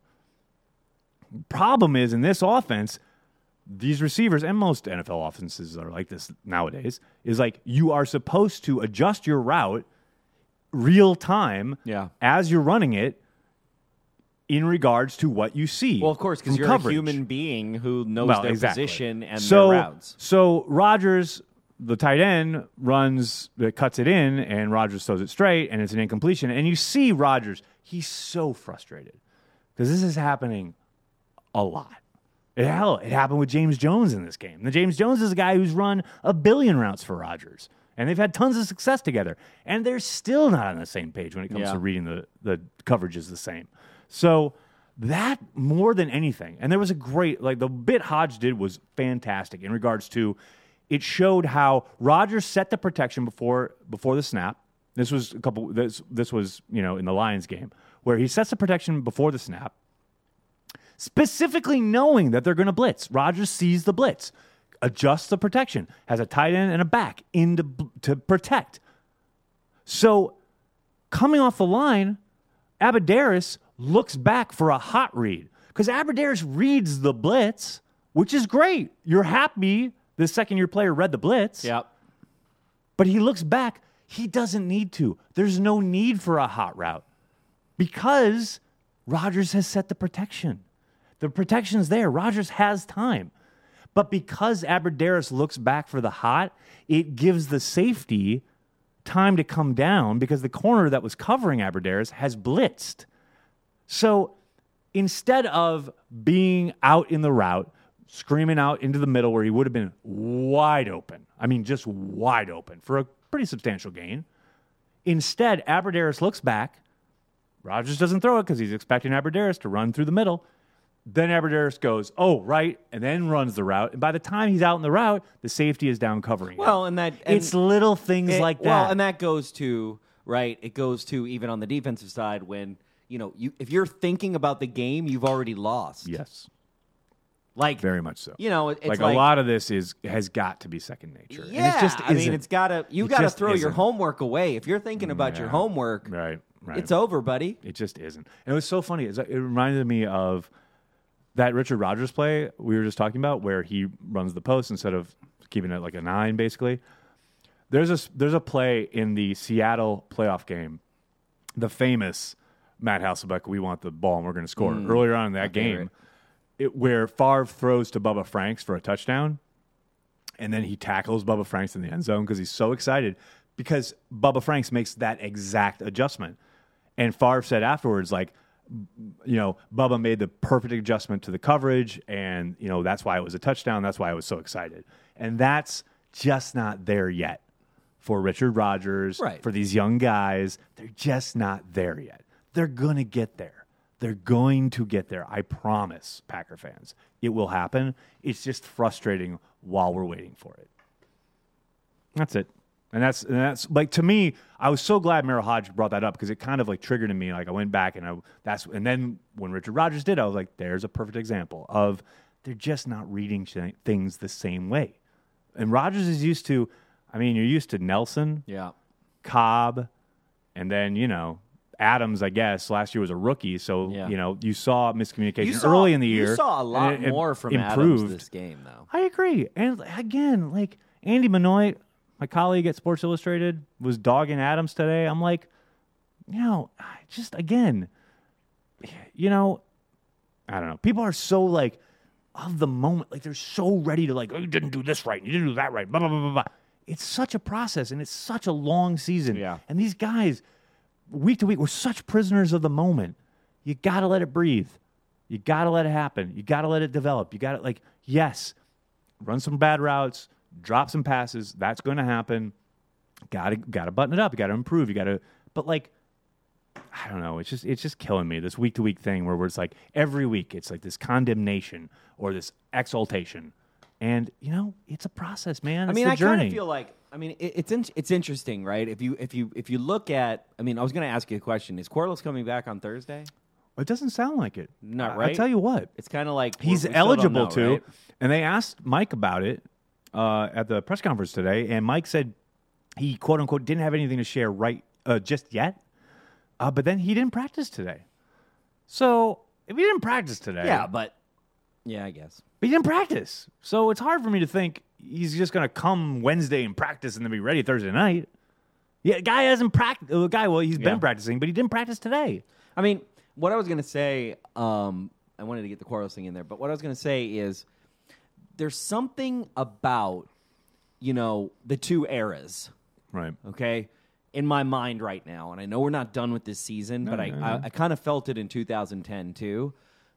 [SPEAKER 2] Problem is, in this offense, these receivers, and most NFL offenses are like this nowadays, is like you are supposed to adjust your route real time as you're running it in regards to what you see.
[SPEAKER 3] Well, of course, because you're
[SPEAKER 2] coverage.
[SPEAKER 3] a human being who knows their position and
[SPEAKER 2] their
[SPEAKER 3] routes.
[SPEAKER 2] So Rodgers, the tight end, cuts it in, and Rodgers throws it straight, and it's an incompletion. And you see Rodgers, he's so frustrated because this is happening a lot. It happened with James Jones in this game. The James Jones is a guy who's run 1 billion routes for Rodgers, and they've had tons of success together. And they're still not on the same page when it comes to reading the coverage is the same. So that more than anything, and there was a great, the bit Hodge did was fantastic in regards to it showed how Rodgers set the protection before the snap. This was this was, in the Lions game where he sets the protection before the snap. Specifically knowing that they're going to blitz. Rodgers sees the blitz, adjusts the protection, has a tight end and a back to protect. So coming off the line, Abadaris looks back for a hot read because Abadaris reads the blitz, which is great. You're happy the second your player read the blitz.
[SPEAKER 3] Yep.
[SPEAKER 2] But he looks back. He doesn't need to. There's no need for a hot route because Rodgers has set the protection. The protection's there. Rodgers has time. But because Abadaris looks back for the hot, it gives the safety time to come down because the corner that was covering Abadaris has blitzed. So instead of being out in the route, screaming out into the middle where he would have been wide open, just wide open for a pretty substantial gain, instead Abadaris looks back. Rodgers doesn't throw it because he's expecting Abadaris to run through the middle. Then Abadaris goes, oh, right, and then runs the route. And by the time he's out in the route, the safety is down covering him.
[SPEAKER 3] Well,
[SPEAKER 2] it's little things like that.
[SPEAKER 3] Well, and that goes to, right, it goes to even on the defensive side when, if you're thinking about the game, you've already lost.
[SPEAKER 2] Yes.
[SPEAKER 3] Very
[SPEAKER 2] much so.
[SPEAKER 3] It's
[SPEAKER 2] a lot of this has got to be second nature.
[SPEAKER 3] Yeah,
[SPEAKER 2] and it just isn't.
[SPEAKER 3] it's got to, you got to throw your homework away. If you're thinking about your homework,
[SPEAKER 2] right.
[SPEAKER 3] It's over, buddy.
[SPEAKER 2] It just isn't. And it was so funny. It reminded me of that Richard Rodgers play we were just talking about where he runs the post instead of keeping it like a 9, basically. There's a play in the Seattle playoff game, the famous Matt Hasselbeck, we want the ball and we're going to score. Earlier on in that game, where Favre throws to Bubba Franks for a touchdown, and then he tackles Bubba Franks in the end zone because he's so excited because Bubba Franks makes that exact adjustment. And Favre said afterwards, Bubba made the perfect adjustment to the coverage, and, that's why it was a touchdown. That's why I was so excited. And that's just not there yet for Richard Rodgers, for these young guys. They're just not there yet. They're going to get there. They're going to get there. I promise, Packer fans. It will happen. It's just frustrating while we're waiting for it. That's it. And that's to me, I was so glad Merrill Hodge brought that up because it kind of triggered in me. I went back and then when Richard Rodgers did, I was like, there's a perfect example of they're just not reading things the same way. And Rodgers is used to, you're used to Nelson, Cobb, and then, Adams, I guess, last year was a rookie, so, you saw miscommunication early in the year.
[SPEAKER 3] You saw a lot more from
[SPEAKER 2] improved.
[SPEAKER 3] Adams this game, though.
[SPEAKER 2] I agree. And again, Andy Benoit, my colleague at Sports Illustrated, was dogging Adams today. I'm like, just again, I don't know. People are so of the moment, they're so ready to oh, you didn't do this right, you didn't do that right, blah, blah, blah, blah, blah. It's such a process and it's such a long season.
[SPEAKER 3] Yeah.
[SPEAKER 2] And these guys, week to week, we're such prisoners of the moment. You got to let it breathe. You got to let it happen. You got to let it develop. You got to, yes, run some bad routes, drop some passes. That's going to happen. Got to button it up. You got to improve. But I don't know. It's just killing me, this week to week thing where it's like every week it's like this condemnation or this exaltation. And, it's a process, man. It's
[SPEAKER 3] I
[SPEAKER 2] journey.
[SPEAKER 3] kind of feel like, it's interesting, right? If you look at, I was going to ask you a question. Is Quarles coming back on Thursday?
[SPEAKER 2] It doesn't sound like it.
[SPEAKER 3] Not right.
[SPEAKER 2] I'll tell you what.
[SPEAKER 3] It's kind of like
[SPEAKER 2] he's
[SPEAKER 3] we still
[SPEAKER 2] eligible
[SPEAKER 3] don't know,
[SPEAKER 2] to.
[SPEAKER 3] right?
[SPEAKER 2] And they asked Mike about it at the press conference today, and Mike said he quote unquote didn't have anything to share just yet. But then he didn't practice today. So if he didn't practice today,
[SPEAKER 3] I guess.
[SPEAKER 2] But he didn't practice. So it's hard for me to think he's just going to come Wednesday and practice and then be ready Thursday night. Yeah, guy hasn't practiced. He's been practicing, but he didn't practice today.
[SPEAKER 3] What I was going to say, I wanted to get the Quarles thing in there, but what I was going to say is there's something about, the two eras.
[SPEAKER 2] Right.
[SPEAKER 3] Okay? In my mind right now, and I know we're not done with this season, but I kind of felt it in 2010 too,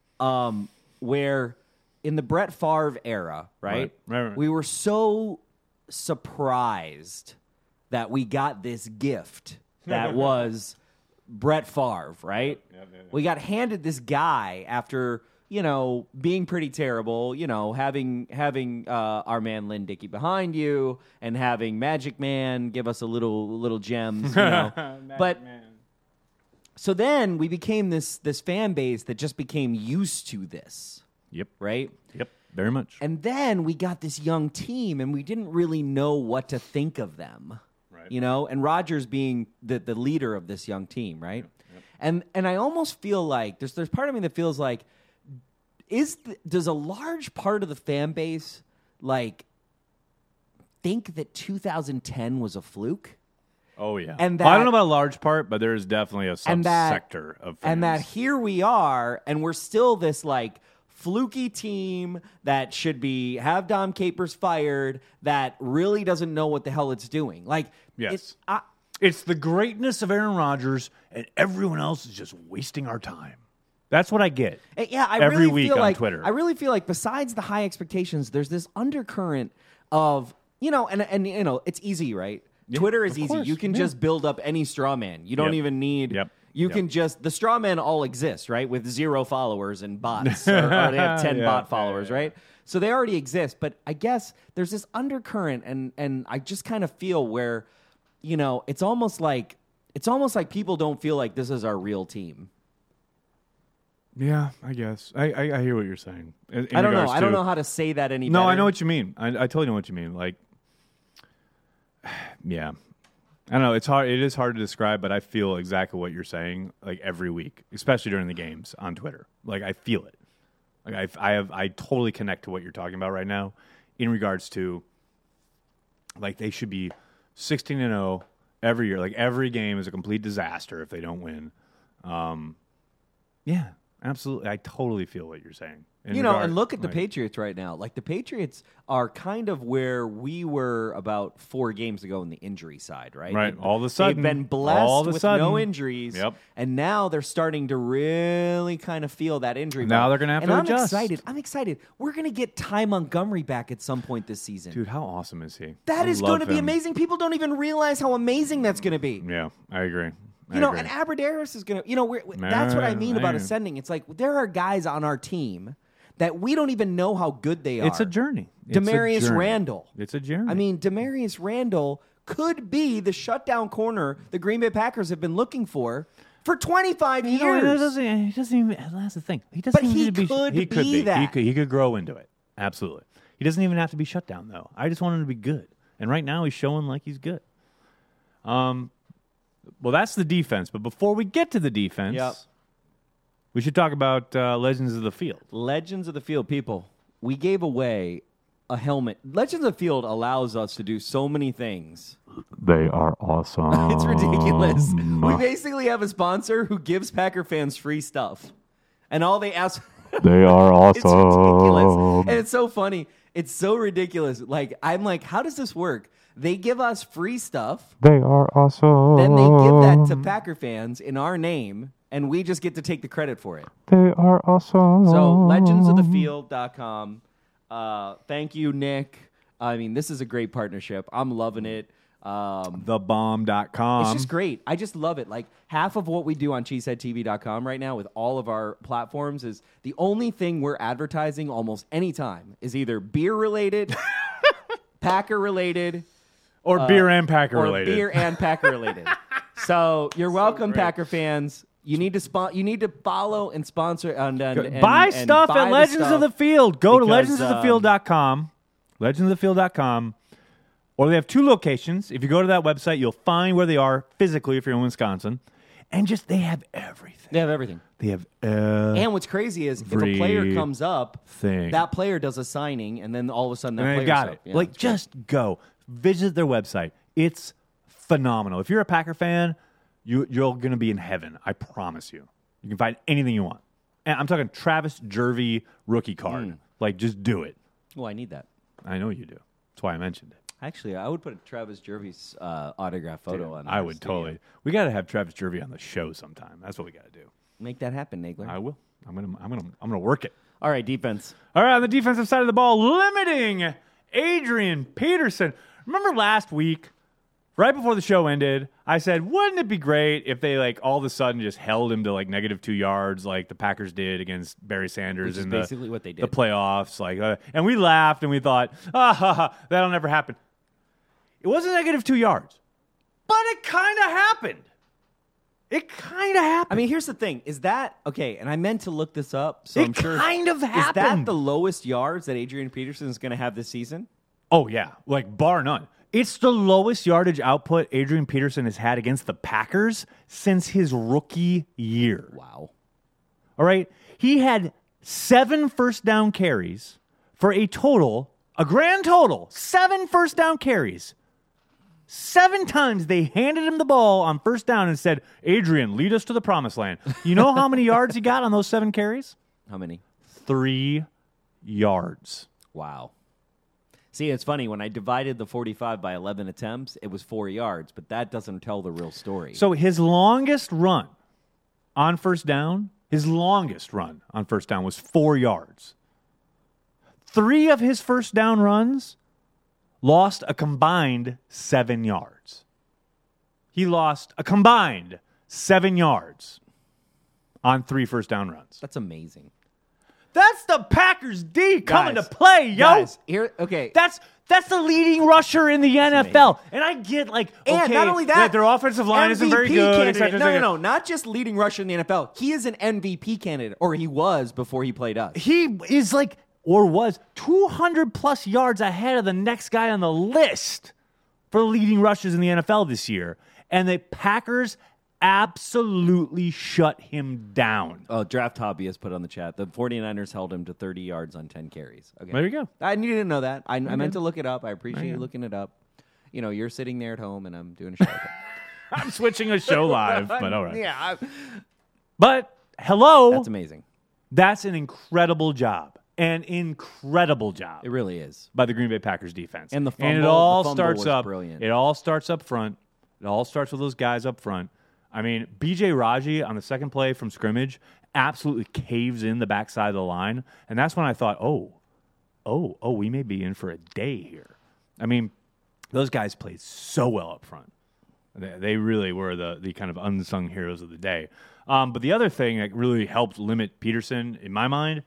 [SPEAKER 3] where in the Brett Favre era, right? We were so surprised that we got this gift that was Brett Favre, right? We got handed this guy after, being pretty terrible, having our man Lynn Dickey behind you and having Magic Man give us a little gems, But so then we became this fan base that just became used to this.
[SPEAKER 2] Yep.
[SPEAKER 3] Right?
[SPEAKER 2] Yep. Very much.
[SPEAKER 3] And then we got this young team and we didn't really know what to think of them. Right. And Rodgers being the leader of this young team, right? Yep. And I almost feel like there's part of me that feels like does a large part of the fan base think that 2010 was a fluke?
[SPEAKER 2] Oh yeah,
[SPEAKER 3] and
[SPEAKER 2] I don't know about a large part, but there is definitely a subsector of fans.
[SPEAKER 3] And that here we are, and we're still this fluky team that should have Dom Capers fired, that really doesn't know what the hell it's doing.
[SPEAKER 2] Yes, it's the greatness of Aaron Rodgers, and everyone else is just wasting our time. That's what I get.
[SPEAKER 3] Yeah,
[SPEAKER 2] every week on Twitter.
[SPEAKER 3] I really feel like besides the high expectations, there's this undercurrent of and it's easy, right? Yeah, Twitter is easy.
[SPEAKER 2] Course.
[SPEAKER 3] You can just build up any straw man. You don't even need.
[SPEAKER 2] Yep.
[SPEAKER 3] You can just the straw men all exist, right? With 0 followers and bots, or they have 10 bot followers, right? So they already exist. But I guess there's this undercurrent, and I just kind of feel where, it's almost like people don't feel like this is our real team.
[SPEAKER 2] Yeah, I guess. I hear what you're saying.
[SPEAKER 3] I don't know. I don't know how to say that any better.
[SPEAKER 2] No, I know what you mean. I totally know what you mean. Yeah. I don't know. It's hard. It is hard to describe, but I feel exactly what you're saying. Every week, especially during the games on Twitter. I feel it. I totally connect to what you're talking about right now, in regards to they should be 16-0 every year. Every game is a complete disaster if they don't win. Yeah, absolutely. I totally feel what you're saying.
[SPEAKER 3] And look at the Patriots right now. The Patriots are kind of where we were about 4 games ago in the injury side, right?
[SPEAKER 2] Right. All of a sudden.
[SPEAKER 3] They've been blessed with no injuries.
[SPEAKER 2] Yep.
[SPEAKER 3] And now they're starting to really kind of feel that injury.
[SPEAKER 2] Now they're going to have to adjust.
[SPEAKER 3] I'm excited. We're going to get Ty Montgomery back at some point this season.
[SPEAKER 2] Dude, how awesome is he?
[SPEAKER 3] That is going to be amazing. People don't even realize how amazing that's going to be.
[SPEAKER 2] Yeah, I agree.
[SPEAKER 3] And Aberderis is going to, that's what I mean about ascending. It's there are guys on our team that we don't even know how good they are.
[SPEAKER 2] It's a journey.
[SPEAKER 3] Demarius Randall.
[SPEAKER 2] It's a journey.
[SPEAKER 3] Demarius Randall could be the shutdown corner the Green Bay Packers have been looking for 25 years.
[SPEAKER 2] He doesn't even. That's the thing. He doesn't.
[SPEAKER 3] But he could be that.
[SPEAKER 2] He could grow into it. Absolutely. He doesn't even have to be shut down though. I just want him to be good. And right now he's showing like he's good. Well, that's the defense. But before we get to the defense, we should talk about Legends of the Field.
[SPEAKER 3] Legends of the Field, people. We gave away a helmet. Legends of the Field allows us to do so many things.
[SPEAKER 2] They are awesome.
[SPEAKER 3] It's ridiculous. We basically have a sponsor who gives Packer fans free stuff. And all they ask...
[SPEAKER 2] They are awesome.
[SPEAKER 3] It's ridiculous. And it's so funny. It's so ridiculous. I'm like, how does this work? They give us free stuff.
[SPEAKER 2] They are awesome.
[SPEAKER 3] Then they give that to Packer fans in our name. and we just get to take the credit for it.
[SPEAKER 2] They are awesome.
[SPEAKER 3] So, legendsofthefield.com. Thank you, Nick. I mean, this is a great partnership. I'm loving it.
[SPEAKER 2] Thebomb.com.
[SPEAKER 3] It's just great. I just love it. Like, half of what we do on cheeseheadtv.com right now with all of our platforms is the only thing we're advertising almost any time is either beer-related, Packer-related,
[SPEAKER 2] or beer and Packer
[SPEAKER 3] or
[SPEAKER 2] related.
[SPEAKER 3] beer and Packer related. So you're welcome, Packer fans. You need to You need to follow and sponsor and
[SPEAKER 2] buy
[SPEAKER 3] and
[SPEAKER 2] stuff
[SPEAKER 3] buy
[SPEAKER 2] at
[SPEAKER 3] the
[SPEAKER 2] Legends
[SPEAKER 3] stuff
[SPEAKER 2] of the Field. Go to
[SPEAKER 3] because,
[SPEAKER 2] legendsofthefield.com. Legendsofthefield.com. Or they have 2 locations. If you go to that website, you'll find where they are physically if you're in Wisconsin. And just they have everything.
[SPEAKER 3] They have everything.
[SPEAKER 2] They have
[SPEAKER 3] And what's crazy is if a player comes up,
[SPEAKER 2] thing.
[SPEAKER 3] that player does a signing, and then all of a sudden that
[SPEAKER 2] And
[SPEAKER 3] player
[SPEAKER 2] they got it.
[SPEAKER 3] Yeah,
[SPEAKER 2] like,
[SPEAKER 3] it's great.
[SPEAKER 2] just go. Visit their website. It's phenomenal. If you're a Packer fan, you're going to be in heaven. I promise you. You can find anything you want. And I'm talking Travis Jervey rookie card. Like, just do it.
[SPEAKER 3] Oh, I need that.
[SPEAKER 2] I know you do. That's why I mentioned it.
[SPEAKER 3] Actually, I would put a Travis Jervey's autograph photo on.
[SPEAKER 2] I
[SPEAKER 3] our
[SPEAKER 2] would
[SPEAKER 3] studio.
[SPEAKER 2] totally. We got to have Travis Jervey on the show sometime. That's what we got to do.
[SPEAKER 3] Make that happen, Nagler.
[SPEAKER 2] I will. I'm gonna work it.
[SPEAKER 3] All right, defense.
[SPEAKER 2] All right, on the defensive side of the ball, limiting Adrian Peterson. Remember last week, right before the show ended, I said, wouldn't it be great if they like all of a sudden just held him to like -2 yards like the Packers did against Barry Sanders
[SPEAKER 3] Which is
[SPEAKER 2] in
[SPEAKER 3] basically what they did.
[SPEAKER 2] the playoffs. And we laughed and we thought, that'll never happen. It wasn't -2 yards, but it kind of happened. It kind of happened.
[SPEAKER 3] I mean, here's the thing. Is that, okay, and I meant to look this up, so
[SPEAKER 2] It
[SPEAKER 3] I'm sure.
[SPEAKER 2] kind of
[SPEAKER 3] Is that
[SPEAKER 2] happened.
[SPEAKER 3] the lowest yards that Adrian Peterson is going to have this season?
[SPEAKER 2] Oh, yeah. Like, bar none. It's the lowest yardage output Adrian Peterson has had against the Packers since his rookie year.
[SPEAKER 3] Wow.
[SPEAKER 2] All right? He had 7 first down carries for a grand total, 7 first down carries. 7 times they handed him the ball on first down and said, Adrian, lead us to the promised land. You know how many yards he got on those 7 carries?
[SPEAKER 3] How many?
[SPEAKER 2] 3 yards.
[SPEAKER 3] Wow. See, it's funny. When I divided the 45 by 11 attempts, it was 4 yards, but that doesn't tell the real story.
[SPEAKER 2] So his longest run on first down was 4 yards. 3 of his first down runs lost a combined 7 yards. He lost a combined 7 yards on 3 first down runs.
[SPEAKER 3] That's amazing.
[SPEAKER 2] That's the Packers D coming to
[SPEAKER 3] Guys,
[SPEAKER 2] play, yo.
[SPEAKER 3] Guys, here, okay.
[SPEAKER 2] That's the leading rusher in the NFL. And I get like, okay,
[SPEAKER 3] And not only that,
[SPEAKER 2] their offensive line isn't very
[SPEAKER 3] MVP
[SPEAKER 2] good.
[SPEAKER 3] candidate.
[SPEAKER 2] et cetera.
[SPEAKER 3] No, not just leading rusher in the NFL. He is an MVP candidate, or he was before he played us.
[SPEAKER 2] He is like, or was 200 plus yards ahead of the next guy on the list for the leading rushers in the NFL this year. And the Packers absolutely shut him down.
[SPEAKER 3] Oh, Draft Hobby has put on the chat. The 49ers held him to 30 yards on 10 carries. Okay.
[SPEAKER 2] There you go.
[SPEAKER 3] I needed to know that. I meant to look it up. I appreciate
[SPEAKER 2] There you
[SPEAKER 3] you
[SPEAKER 2] go.
[SPEAKER 3] looking it up. You know, you're sitting there at home, and I'm doing a show.
[SPEAKER 2] I'm switching a show live, but all right.
[SPEAKER 3] Yeah.
[SPEAKER 2] But hello,
[SPEAKER 3] That's amazing.
[SPEAKER 2] that's an incredible job. An incredible job
[SPEAKER 3] It really is.
[SPEAKER 2] by the Green Bay Packers defense.
[SPEAKER 3] And the
[SPEAKER 2] it
[SPEAKER 3] fumble-
[SPEAKER 2] all
[SPEAKER 3] the fumble
[SPEAKER 2] starts
[SPEAKER 3] was
[SPEAKER 2] up.
[SPEAKER 3] brilliant.
[SPEAKER 2] It all starts up front. It all starts with those guys up front. I mean, BJ Raji on the second play from scrimmage absolutely caves in the backside of the line. And that's when I thought, we may be in for a day here. I mean, those guys played so well up front. They really were the kind of unsung heroes of the day. But the other thing that really helped limit Peterson, in my mind,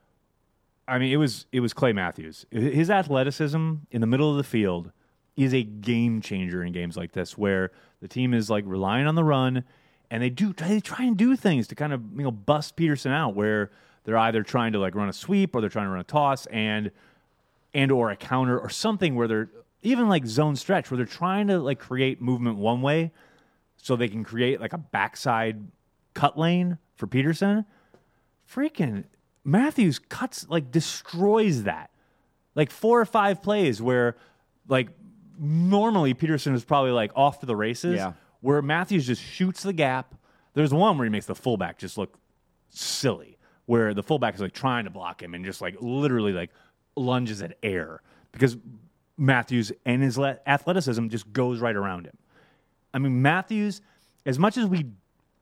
[SPEAKER 2] I mean, it was Clay Matthews. His athleticism in the middle of the field is a game changer in games like this, where the team is like relying on the run, and they try and do things to kind of bust Peterson out, where they're either trying to like run a sweep or they're trying to run a toss and or a counter or something where they're even like zone stretch where they're trying to like create movement one way so they can create like a backside cut lane for Peterson. Freaking Matthews destroys that. Like 4 or 5 plays where like normally Peterson is probably like off to the races.
[SPEAKER 3] Yeah.
[SPEAKER 2] Where Matthews just shoots the gap. There's one where he makes the fullback just look silly, where the fullback is like trying to block him and just like literally like lunges at air because Matthews and his athleticism just goes right around him. I mean, Matthews, as much as we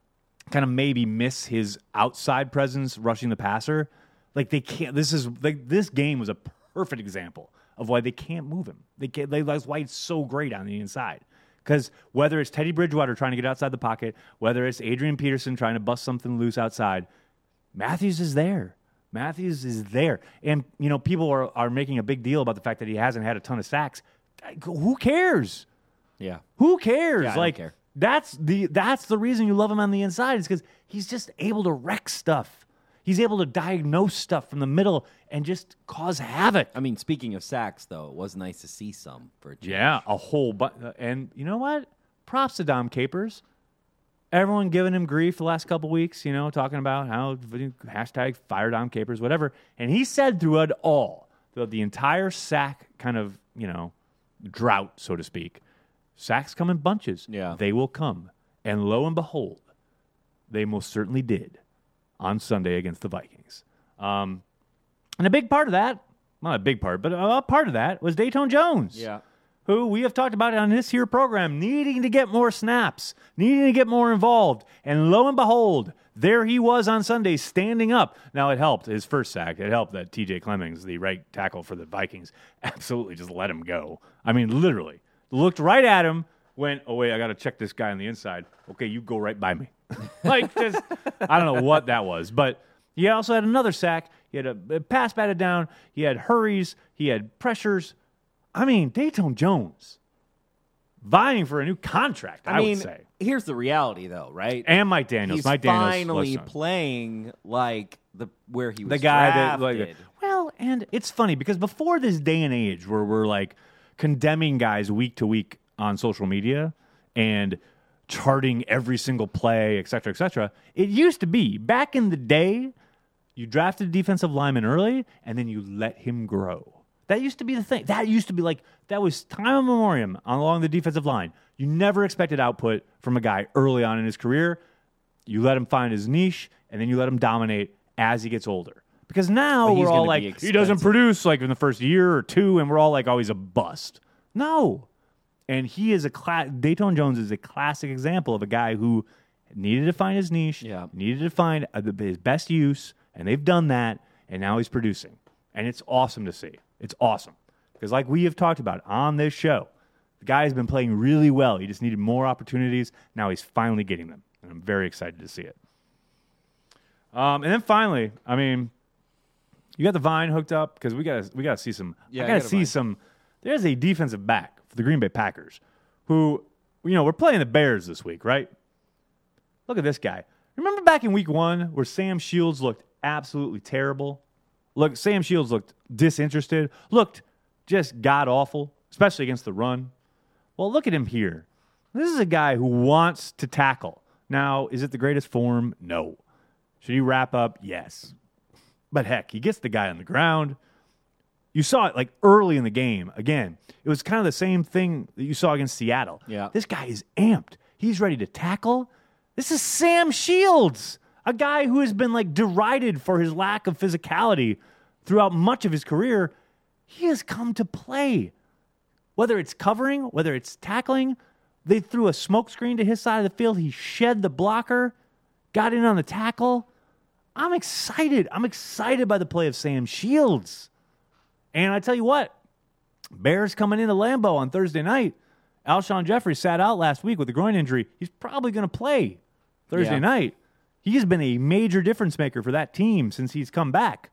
[SPEAKER 2] kind of maybe miss his outside presence rushing the passer. Like they can't. This game was a perfect example of why they can't move him. That's why it's so great on the inside. Because whether it's Teddy Bridgewater trying to get outside the pocket, whether it's Adrian Peterson trying to bust something loose outside, Matthews is there. Matthews is there. And, people are making a big deal about the fact that he hasn't had a ton of sacks. Who cares?
[SPEAKER 3] Yeah.
[SPEAKER 2] Who cares?
[SPEAKER 3] Yeah, I don't care.
[SPEAKER 2] That's the reason you love him on the inside is because he's just able to wreck stuff. He's able to diagnose stuff from the middle and just cause havoc.
[SPEAKER 3] I mean, speaking of sacks, though, it was nice to see some for a change.
[SPEAKER 2] Yeah, a whole bunch. And you know what? Props to Dom Capers. Everyone giving him grief the last couple weeks, talking about how hashtag fire Dom Capers, whatever. And he said throughout the entire sack kind of, drought, so to speak, sacks come in bunches.
[SPEAKER 3] Yeah.
[SPEAKER 2] They will come. And lo and behold, they most certainly did on Sunday against the Vikings. And a big part of that, not a big part, but a part of that was Datone Jones.
[SPEAKER 3] Yeah.
[SPEAKER 2] Who we have talked about on this here program, needing to get more snaps, needing to get more involved. And lo and behold, there he was on Sunday standing up. Now, it helped, his first sack. It helped that TJ Clemmings, the right tackle for the Vikings, absolutely just let him go. I mean, literally. Looked right at him, went, oh, wait, I got to check this guy on the inside. Okay, you go right by me. Just, I don't know what that was. But he also had another sack. He had a pass batted down. He had hurries. He had pressures. I mean, Datone Jones vying for a new contract, I would say.
[SPEAKER 3] Here's the reality, though, right?
[SPEAKER 2] And Mike Daniels.
[SPEAKER 3] He's
[SPEAKER 2] Mike Daniels
[SPEAKER 3] finally playing like where he was
[SPEAKER 2] the guy
[SPEAKER 3] drafted.
[SPEAKER 2] Well, and it's funny because before this day and age where we're like condemning guys week to week on social media and charting every single play, et cetera, it used to be back in the day, you drafted a defensive lineman early and then you let him grow. That used to be the thing. That used to be that was time immemorial along the defensive line. You never expected output from a guy early on in his career. You let him find his niche, and then you let him dominate as he gets older. Because now we're all like, he doesn't produce in the first year or two, and we're all like, oh, he's a bust. No. And he is Datone Jones is a classic example of a guy who needed to find his niche, needed to find his best use, and they've done that, and now he's producing. And it's awesome to see. It's awesome. Because like we have talked about on this show, the guy has been playing really well. He just needed more opportunities. Now he's finally getting them. And I'm very excited to see it. And then finally, I mean, you got the Vine hooked up because we gotta see some.
[SPEAKER 3] Yeah,
[SPEAKER 2] I gotta see some. There's a defensive back for the Green Bay Packers who, we're playing the Bears this week, right? Look at this guy. Remember back in week 1 where Sam Shields looked absolutely terrible? Look, Sam Shields looked disinterested, looked just god-awful, especially against the run. Well, look at him here. This is a guy who wants to tackle. Now, is it the greatest form? No. Should he wrap up? Yes. But heck, he gets the guy on the ground. You saw it early in the game. Again, it was kind of the same thing that you saw against Seattle.
[SPEAKER 3] Yeah.
[SPEAKER 2] This guy is amped. He's ready to tackle. This is Sam Shields, a guy who has been derided for his lack of physicality throughout much of his career. He has come to play. Whether it's covering, whether it's tackling, they threw a smoke screen to his side of the field. He shed the blocker, got in on the tackle. I'm excited. I'm excited by the play of Sam Shields. And I tell you what, Bears coming into Lambeau on Thursday night. Alshon Jeffrey sat out last week with a groin injury. He's probably going to play Thursday night. He's been a major difference maker for that team since he's come back.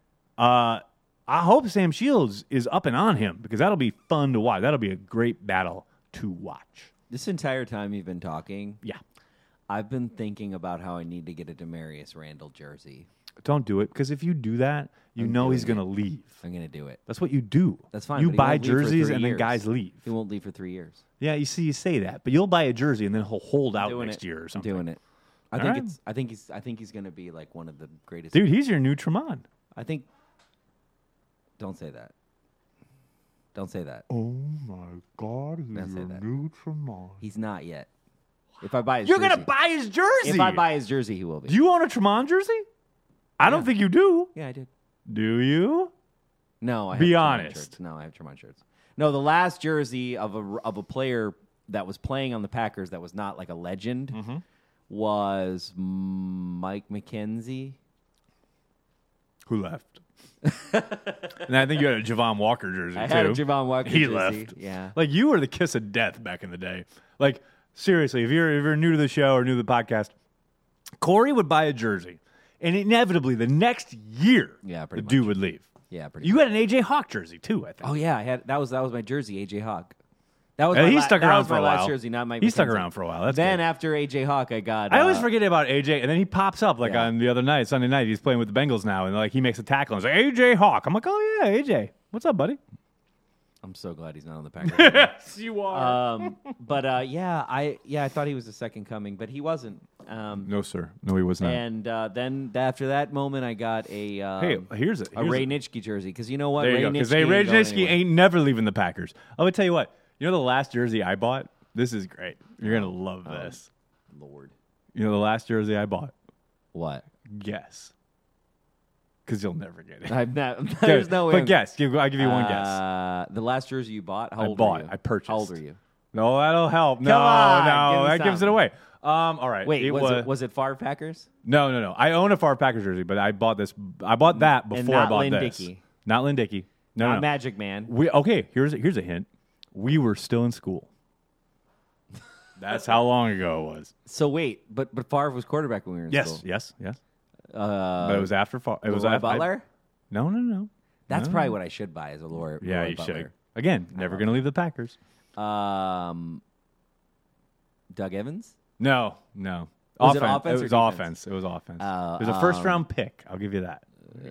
[SPEAKER 2] I hope Sam Shields is up and on him because that'll be fun to watch. That'll be a great battle to watch.
[SPEAKER 3] This entire time you've been talking,
[SPEAKER 2] Yeah.
[SPEAKER 3] I've been thinking about how I need to get a Demarius Randall jersey.
[SPEAKER 2] Don't do it because if you do that, you know he's going to leave.
[SPEAKER 3] I'm going to do it.
[SPEAKER 2] That's what you do.
[SPEAKER 3] That's fine.
[SPEAKER 2] You
[SPEAKER 3] but he
[SPEAKER 2] buy
[SPEAKER 3] won't leave for
[SPEAKER 2] jerseys
[SPEAKER 3] 3
[SPEAKER 2] and then
[SPEAKER 3] years.
[SPEAKER 2] guys leave.
[SPEAKER 3] He won't leave for 3 years.
[SPEAKER 2] Yeah, you say that, but you'll buy a jersey and then he'll hold out
[SPEAKER 3] Doing
[SPEAKER 2] next
[SPEAKER 3] it.
[SPEAKER 2] year or something.
[SPEAKER 3] I'm doing it.
[SPEAKER 2] All right.
[SPEAKER 3] I think he's going to be one of the greatest.
[SPEAKER 2] Dude, he's your new Tremont.
[SPEAKER 3] I think. Don't say that. Don't say that.
[SPEAKER 2] Oh my God, he's
[SPEAKER 3] Don't say
[SPEAKER 2] your
[SPEAKER 3] that.
[SPEAKER 2] new Tremont.
[SPEAKER 3] He's not yet. If I buy his
[SPEAKER 2] You're
[SPEAKER 3] jersey,
[SPEAKER 2] going to buy his jersey.
[SPEAKER 3] If I buy his jersey, he will be.
[SPEAKER 2] Do you own a Tremont jersey? I don't think you do.
[SPEAKER 3] Yeah, I did.
[SPEAKER 2] Do you?
[SPEAKER 3] No, I have
[SPEAKER 2] Be
[SPEAKER 3] Tremont
[SPEAKER 2] honest.
[SPEAKER 3] shirts. No, I have Tremont shirts. No, the last jersey of a player that was playing on the Packers that was not a legend was Mike McKenzie.
[SPEAKER 2] Who left? And I think you had a Javon Walker jersey,
[SPEAKER 3] I
[SPEAKER 2] too.
[SPEAKER 3] had a Javon Walker
[SPEAKER 2] He
[SPEAKER 3] jersey.
[SPEAKER 2] left.
[SPEAKER 3] Yeah.
[SPEAKER 2] Like, you were the kiss of death back in the day. Like, seriously, if you're new to the show or new to the podcast, Corey would buy a jersey, and inevitably, the next year,
[SPEAKER 3] Yeah,
[SPEAKER 2] the
[SPEAKER 3] pretty
[SPEAKER 2] dude
[SPEAKER 3] much.
[SPEAKER 2] would leave.
[SPEAKER 3] Yeah, pretty
[SPEAKER 2] You had an AJ Hawk jersey, too, I think.
[SPEAKER 3] Oh yeah, that was my jersey, AJ Hawk. That was
[SPEAKER 2] He
[SPEAKER 3] my
[SPEAKER 2] stuck
[SPEAKER 3] that
[SPEAKER 2] around
[SPEAKER 3] was
[SPEAKER 2] for
[SPEAKER 3] my
[SPEAKER 2] a
[SPEAKER 3] last
[SPEAKER 2] while.
[SPEAKER 3] jersey, not Mike
[SPEAKER 2] He stuck
[SPEAKER 3] McKenzie.
[SPEAKER 2] around for a while. That's
[SPEAKER 3] then
[SPEAKER 2] good.
[SPEAKER 3] after AJ Hawk, I got.
[SPEAKER 2] I always forget about AJ, and then he pops up like
[SPEAKER 3] Yeah.
[SPEAKER 2] on the other night, Sunday night. He's playing with the Bengals now, and like he makes a tackle. And it's like AJ Hawk. I'm like, oh yeah, AJ. What's up, buddy?
[SPEAKER 3] I'm so glad he's not on the Packers.
[SPEAKER 2] Yes, you are.
[SPEAKER 3] But I thought he was the second coming, but he wasn't.
[SPEAKER 2] No, sir. No, he was not.
[SPEAKER 3] And then after that moment, I got a
[SPEAKER 2] Hey, here's it.
[SPEAKER 3] a Ray Nitschke jersey because you know what?
[SPEAKER 2] There you
[SPEAKER 3] Ray
[SPEAKER 2] go. Because
[SPEAKER 3] Nitschke
[SPEAKER 2] Ray
[SPEAKER 3] ain't going
[SPEAKER 2] Nitschke
[SPEAKER 3] anywhere.
[SPEAKER 2] ain't never leaving the Packers. I would tell you what. You know the last jersey I bought? This is great. You're gonna love this.
[SPEAKER 3] Lord.
[SPEAKER 2] You know the last jersey I bought?
[SPEAKER 3] What?
[SPEAKER 2] Guess. Because you'll never get it.
[SPEAKER 3] I'm not. There's no way.
[SPEAKER 2] But guess. I'll give you one guess.
[SPEAKER 3] The last jersey you bought. How
[SPEAKER 2] I
[SPEAKER 3] old
[SPEAKER 2] bought.
[SPEAKER 3] were you?
[SPEAKER 2] I purchased.
[SPEAKER 3] How old are you?
[SPEAKER 2] No, that'll help. No,
[SPEAKER 3] on,
[SPEAKER 2] no,
[SPEAKER 3] give me
[SPEAKER 2] that gives
[SPEAKER 3] some.
[SPEAKER 2] it away. All right.
[SPEAKER 3] Wait,
[SPEAKER 2] it
[SPEAKER 3] was it Favre Packers?
[SPEAKER 2] No. I own a Favre Packers jersey, but I bought this. I bought that before
[SPEAKER 3] not
[SPEAKER 2] I bought
[SPEAKER 3] Lynn
[SPEAKER 2] this.
[SPEAKER 3] Dickey.
[SPEAKER 2] Not Lynn Dickey. No,
[SPEAKER 3] Not
[SPEAKER 2] no.
[SPEAKER 3] Magic Man.
[SPEAKER 2] Okay, here's a hint. We were still in school. That's how long ago it was.
[SPEAKER 3] So wait, but Favre was quarterback when we were in school.
[SPEAKER 2] Yes. But it was after Favre. It was
[SPEAKER 3] Leroy
[SPEAKER 2] after
[SPEAKER 3] Butler.
[SPEAKER 2] No.
[SPEAKER 3] That's probably what I should buy as a Leroy.
[SPEAKER 2] Yeah,
[SPEAKER 3] Leroy
[SPEAKER 2] you
[SPEAKER 3] Butler.
[SPEAKER 2] should. Again, never going to leave the Packers.
[SPEAKER 3] Doug Evans.
[SPEAKER 2] No.
[SPEAKER 3] Was it offense
[SPEAKER 2] It
[SPEAKER 3] or
[SPEAKER 2] was
[SPEAKER 3] defense?
[SPEAKER 2] offense. It was offense. It was a first round pick. I'll give you that.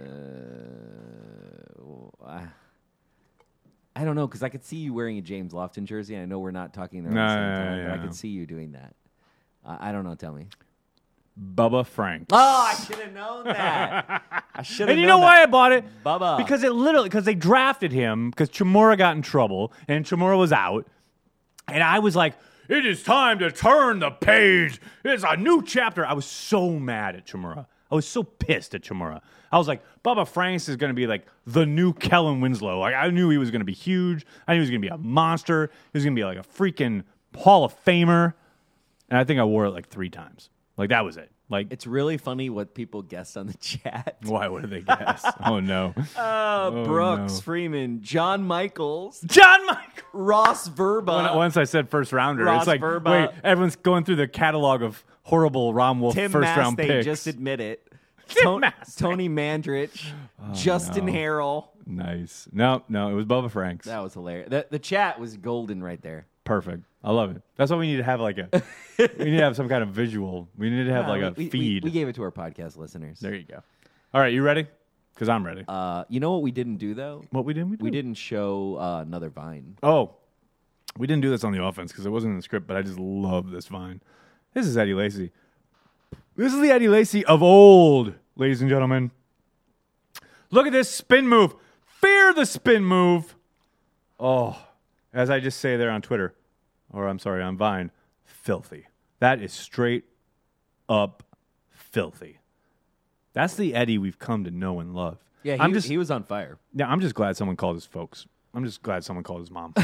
[SPEAKER 3] I don't know because I could see you wearing a James Lofton jersey. And I know we're not talking there
[SPEAKER 2] No,
[SPEAKER 3] at the same
[SPEAKER 2] no,
[SPEAKER 3] time,
[SPEAKER 2] no,
[SPEAKER 3] but I
[SPEAKER 2] no.
[SPEAKER 3] could see you doing that. I don't know. Tell me.
[SPEAKER 2] Bubba Franks.
[SPEAKER 3] Oh, I should have known that. I should have.
[SPEAKER 2] And you know why I bought it?
[SPEAKER 3] Bubba.
[SPEAKER 2] Because they drafted him because Chamorro got in trouble and Chamorro was out. And I was like, it is time to turn the page. It's a new chapter. I was so mad at Chamorro. I was so pissed at Chamorro. I was like, Bubba Franks is going to be like the new Kellen Winslow. Like I knew he was going to be huge. I knew he was going to be a monster. He was going to be like a freaking Hall of Famer. And I think I wore it like 3 times. Like that was it. Like
[SPEAKER 3] It's really funny what people guess on the chat.
[SPEAKER 2] why? What did they guess? Oh no.
[SPEAKER 3] Brooks,
[SPEAKER 2] no.
[SPEAKER 3] Freeman, John Michaels,
[SPEAKER 2] John Michael.
[SPEAKER 3] Ross Verba,
[SPEAKER 2] Once I said first rounder,
[SPEAKER 3] Ross
[SPEAKER 2] it's like,
[SPEAKER 3] Verba.
[SPEAKER 2] wait, everyone's going through the catalog of horrible Ron Wolf
[SPEAKER 3] Tim
[SPEAKER 2] first round
[SPEAKER 3] Mastey,
[SPEAKER 2] picks.
[SPEAKER 3] just admit it.
[SPEAKER 2] Mastey.
[SPEAKER 3] Tony Mandrich, Justin Harrell.
[SPEAKER 2] Nice. No, it was Bubba Franks.
[SPEAKER 3] That was hilarious. The chat was golden right there.
[SPEAKER 2] Perfect. I love it. That's why we need to have like a. We need to have some kind of visual. We need to have like a feed.
[SPEAKER 3] We gave it to our podcast listeners.
[SPEAKER 2] There you go. All right, you ready? Because I'm ready.
[SPEAKER 3] You know what we didn't do though?
[SPEAKER 2] What we did?
[SPEAKER 3] We didn't show another Vine.
[SPEAKER 2] Oh, we didn't do this on the offense because it wasn't in the script, but I just love this Vine. This is Eddie Lacy. This is the Eddie Lacy of old, ladies and gentlemen. Look at this spin move. Fear the spin move. Oh, as I just say there on Twitter, or I'm sorry, on Vine, filthy. That is straight up filthy. That's the Eddie we've come to know and love.
[SPEAKER 3] Yeah, he was on fire.
[SPEAKER 2] Yeah, I'm just glad someone called his folks. I'm just glad someone called his mom.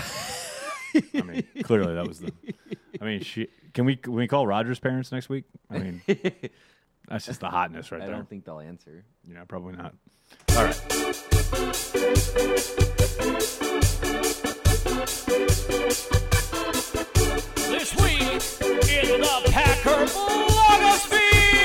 [SPEAKER 2] I mean, clearly that was the. I mean, can we call Roger's parents next week? I mean, that's just the hotness right
[SPEAKER 3] I
[SPEAKER 2] there.
[SPEAKER 3] don't think they'll answer.
[SPEAKER 2] Yeah, probably not. All right.
[SPEAKER 1] This week in the Packer blogosphere.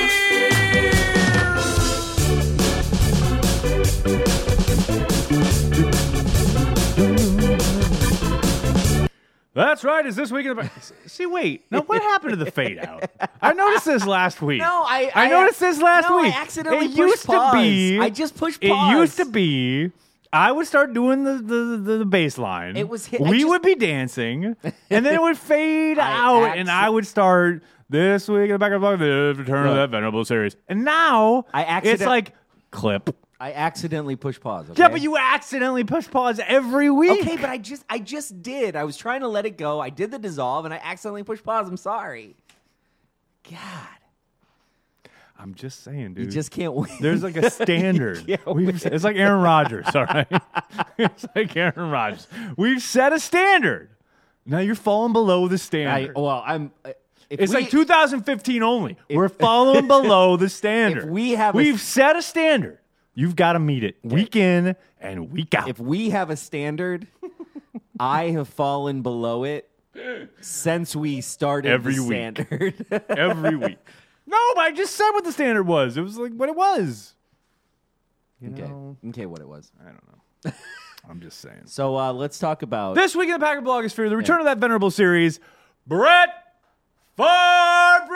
[SPEAKER 2] That's right. Is this week in the See, wait. Now, what happened to the fade out? I noticed this last week.
[SPEAKER 3] No,
[SPEAKER 2] I noticed this last
[SPEAKER 3] no,
[SPEAKER 2] week.
[SPEAKER 3] I accidentally
[SPEAKER 2] it
[SPEAKER 3] pushed
[SPEAKER 2] used
[SPEAKER 3] pause.
[SPEAKER 2] to be.
[SPEAKER 3] I just pushed
[SPEAKER 2] It
[SPEAKER 3] pause.
[SPEAKER 2] used to be. I would start doing the bass line.
[SPEAKER 3] It was hit-
[SPEAKER 2] we would be dancing, and then it would fade out, and I would start this week in the back of the block, the return of that venerable series. And now it's like clip.
[SPEAKER 3] I accidentally pushed pause. Okay?
[SPEAKER 2] Yeah, but you accidentally push pause every week.
[SPEAKER 3] Okay, but I just did. I was trying to let it go. I did the dissolve, and I accidentally pushed pause. I'm sorry. God,
[SPEAKER 2] I'm just saying, dude.
[SPEAKER 3] you just can't win.
[SPEAKER 2] There's like a standard.
[SPEAKER 3] Yeah,
[SPEAKER 2] It's like Aaron Rodgers, all right? It's like Aaron Rodgers. We've set a standard. Now you're falling below the standard.
[SPEAKER 3] I'm.
[SPEAKER 2] It's like 2015 only. We're falling below the standard.
[SPEAKER 3] We've
[SPEAKER 2] set a standard. You've got to meet it week in and week out.
[SPEAKER 3] If we have a standard, I have fallen below it since we started
[SPEAKER 2] Every
[SPEAKER 3] the
[SPEAKER 2] week.
[SPEAKER 3] standard.
[SPEAKER 2] Every week. No, but I just said what the standard was. It was like what it was.
[SPEAKER 3] Okay, what it was.
[SPEAKER 2] I don't know. I'm just saying.
[SPEAKER 3] So let's talk about
[SPEAKER 2] This week in the Packer Blogosphere, the return of that venerable series, Brett Favre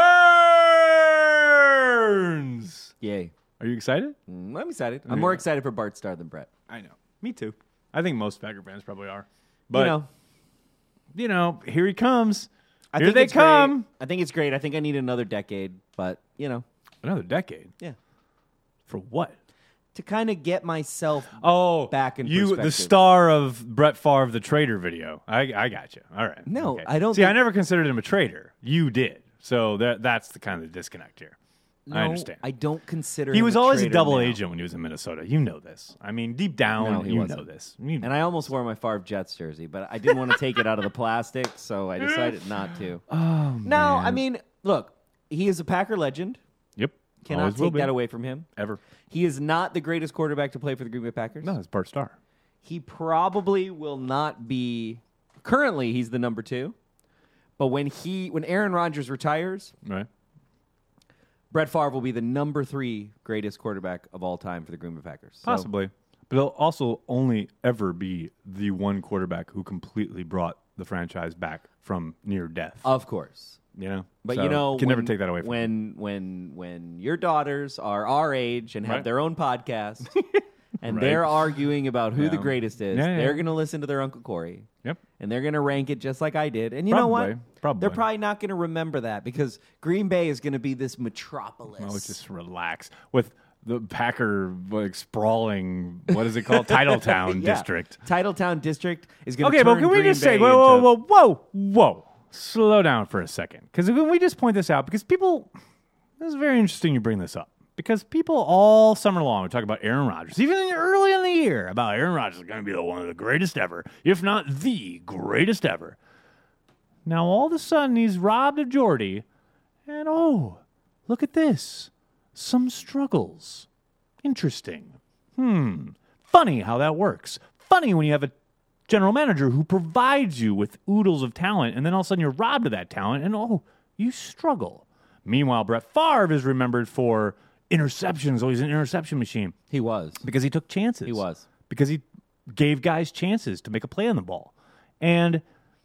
[SPEAKER 2] returns.
[SPEAKER 3] Yay.
[SPEAKER 2] Are you excited?
[SPEAKER 3] I'm excited. I'm more excited for Bart Starr than Brett.
[SPEAKER 2] I know. Me too. I think most Packer fans probably are. But, here he comes. Here they come.
[SPEAKER 3] I think it's great. I think I need another decade, but,
[SPEAKER 2] Another decade?
[SPEAKER 3] Yeah.
[SPEAKER 2] For what?
[SPEAKER 3] To kind of get myself back in
[SPEAKER 2] you,
[SPEAKER 3] perspective.
[SPEAKER 2] the star of Brett Favre, the traitor video. I got you. All right.
[SPEAKER 3] No,
[SPEAKER 2] okay.
[SPEAKER 3] I don't
[SPEAKER 2] See,
[SPEAKER 3] think-
[SPEAKER 2] I never considered him a traitor. You did. So that's the kind of disconnect here. I understand.
[SPEAKER 3] I don't consider
[SPEAKER 2] He
[SPEAKER 3] him
[SPEAKER 2] was always a
[SPEAKER 3] traitor
[SPEAKER 2] double
[SPEAKER 3] now.
[SPEAKER 2] agent when he was in Minnesota. You know this. I mean, deep down,
[SPEAKER 3] No, he
[SPEAKER 2] you
[SPEAKER 3] wasn't.
[SPEAKER 2] know this.
[SPEAKER 3] And I almost wore my Favre Jets jersey, but I didn't want to take it out of the plastic, so I decided not to.
[SPEAKER 2] Oh,
[SPEAKER 3] No, I mean, look, he is a Packer legend.
[SPEAKER 2] Yep.
[SPEAKER 3] Cannot
[SPEAKER 2] Always will
[SPEAKER 3] take
[SPEAKER 2] be.
[SPEAKER 3] that away from him.
[SPEAKER 2] Ever.
[SPEAKER 3] He is not the greatest quarterback to play for the Green Bay Packers.
[SPEAKER 2] No, it's Bart Starr.
[SPEAKER 3] He probably will not be. Currently, he's the number 2. But when Aaron Rodgers retires,
[SPEAKER 2] Right.
[SPEAKER 3] Brett Favre will be the number 3 greatest quarterback of all time for the Green Bay Packers. So,
[SPEAKER 2] Possibly. But he'll also only ever be the one quarterback who completely brought the franchise back from near death.
[SPEAKER 3] of course. But
[SPEAKER 2] So, can never take that away from him.
[SPEAKER 3] when your daughters are our age and have
[SPEAKER 2] Right.
[SPEAKER 3] their own podcast and
[SPEAKER 2] Right.
[SPEAKER 3] they're arguing about who the
[SPEAKER 2] Yeah.
[SPEAKER 3] greatest is,
[SPEAKER 2] Yeah, yeah.
[SPEAKER 3] they're going to listen to their Uncle Corey.
[SPEAKER 2] Yep.
[SPEAKER 3] And they're going to rank it just like I did. And you know what?
[SPEAKER 2] Probably.
[SPEAKER 3] They're probably not going to remember that because Green Bay is going to be this metropolis.
[SPEAKER 2] Oh, just relax. With the Packer sprawling, what is it called? Titletown
[SPEAKER 3] Yeah.
[SPEAKER 2] district.
[SPEAKER 3] Titletown District is going to
[SPEAKER 2] Okay,
[SPEAKER 3] turn
[SPEAKER 2] but can we
[SPEAKER 3] Green
[SPEAKER 2] just say,
[SPEAKER 3] Bay
[SPEAKER 2] whoa. Slow down for a second. Because can we just point this out? Because people, this is very interesting you bring this up. Because people all summer long are talking about Aaron Rodgers, even early in the year, about Aaron Rodgers is going to be one of the greatest ever, if not the greatest ever. Now, all of a sudden, he's robbed of Jordy, and look at this. Some struggles. Interesting. Funny how that works. Funny when you have a general manager who provides you with oodles of talent, and then all of a sudden you're robbed of that talent, and you struggle. Meanwhile, Brett Favre is remembered for interceptions. He's an interception machine.
[SPEAKER 3] He was.
[SPEAKER 2] Because he took chances.
[SPEAKER 3] He was.
[SPEAKER 2] Because he gave guys chances to make a play on the ball. And,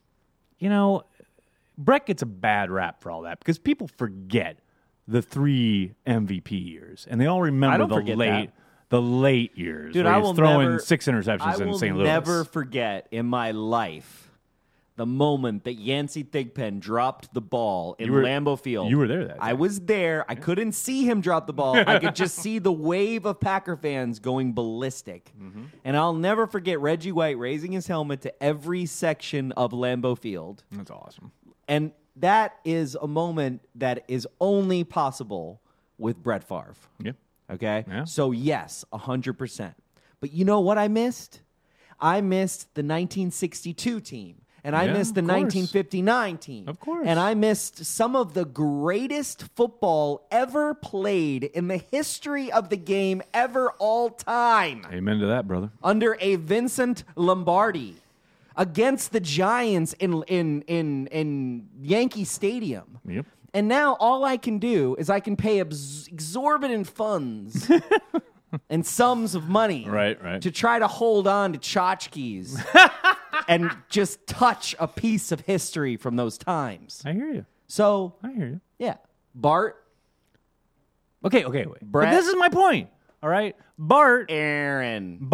[SPEAKER 2] Brett gets a bad rap for all that because people forget the 3 MVP years. And they all remember the late years.
[SPEAKER 3] Dude,
[SPEAKER 2] where
[SPEAKER 3] I
[SPEAKER 2] he's
[SPEAKER 3] will
[SPEAKER 2] throwing
[SPEAKER 3] never,
[SPEAKER 2] 6 interceptions in St. Louis.
[SPEAKER 3] I will never forget in my life the moment that Yancey Thigpen dropped the ball in Lambeau Field.
[SPEAKER 2] You were there that day.
[SPEAKER 3] I was there. I couldn't see him drop the ball. I could just see the wave of Packer fans going ballistic.
[SPEAKER 2] Mm-hmm.
[SPEAKER 3] And I'll never forget Reggie White raising his helmet to every section of Lambeau Field.
[SPEAKER 2] That's awesome.
[SPEAKER 3] And that is a moment that is only possible with Brett Favre.
[SPEAKER 2] Yep.
[SPEAKER 3] Okay?
[SPEAKER 2] Yeah.
[SPEAKER 3] So, yes, 100%. But you know what I missed? I missed the 1962 team. And I missed the
[SPEAKER 2] of course.
[SPEAKER 3] 1959 team.
[SPEAKER 2] Of course.
[SPEAKER 3] And I missed some of the greatest football ever played in the history of the game ever all time.
[SPEAKER 2] Amen to that, brother.
[SPEAKER 3] Under a Vincent Lombardi against the Giants in Yankee Stadium.
[SPEAKER 2] Yep.
[SPEAKER 3] And now all I can do is I can pay exorbitant funds and sums of money
[SPEAKER 2] Right.
[SPEAKER 3] to try to hold on to tchotchkes and just touch a piece of history from those times.
[SPEAKER 2] I hear you.
[SPEAKER 3] So,
[SPEAKER 2] I hear you.
[SPEAKER 3] yeah. Bart,
[SPEAKER 2] Okay, wait. But
[SPEAKER 3] Brett.
[SPEAKER 2] this is my point. All right. Bart
[SPEAKER 3] Aaron.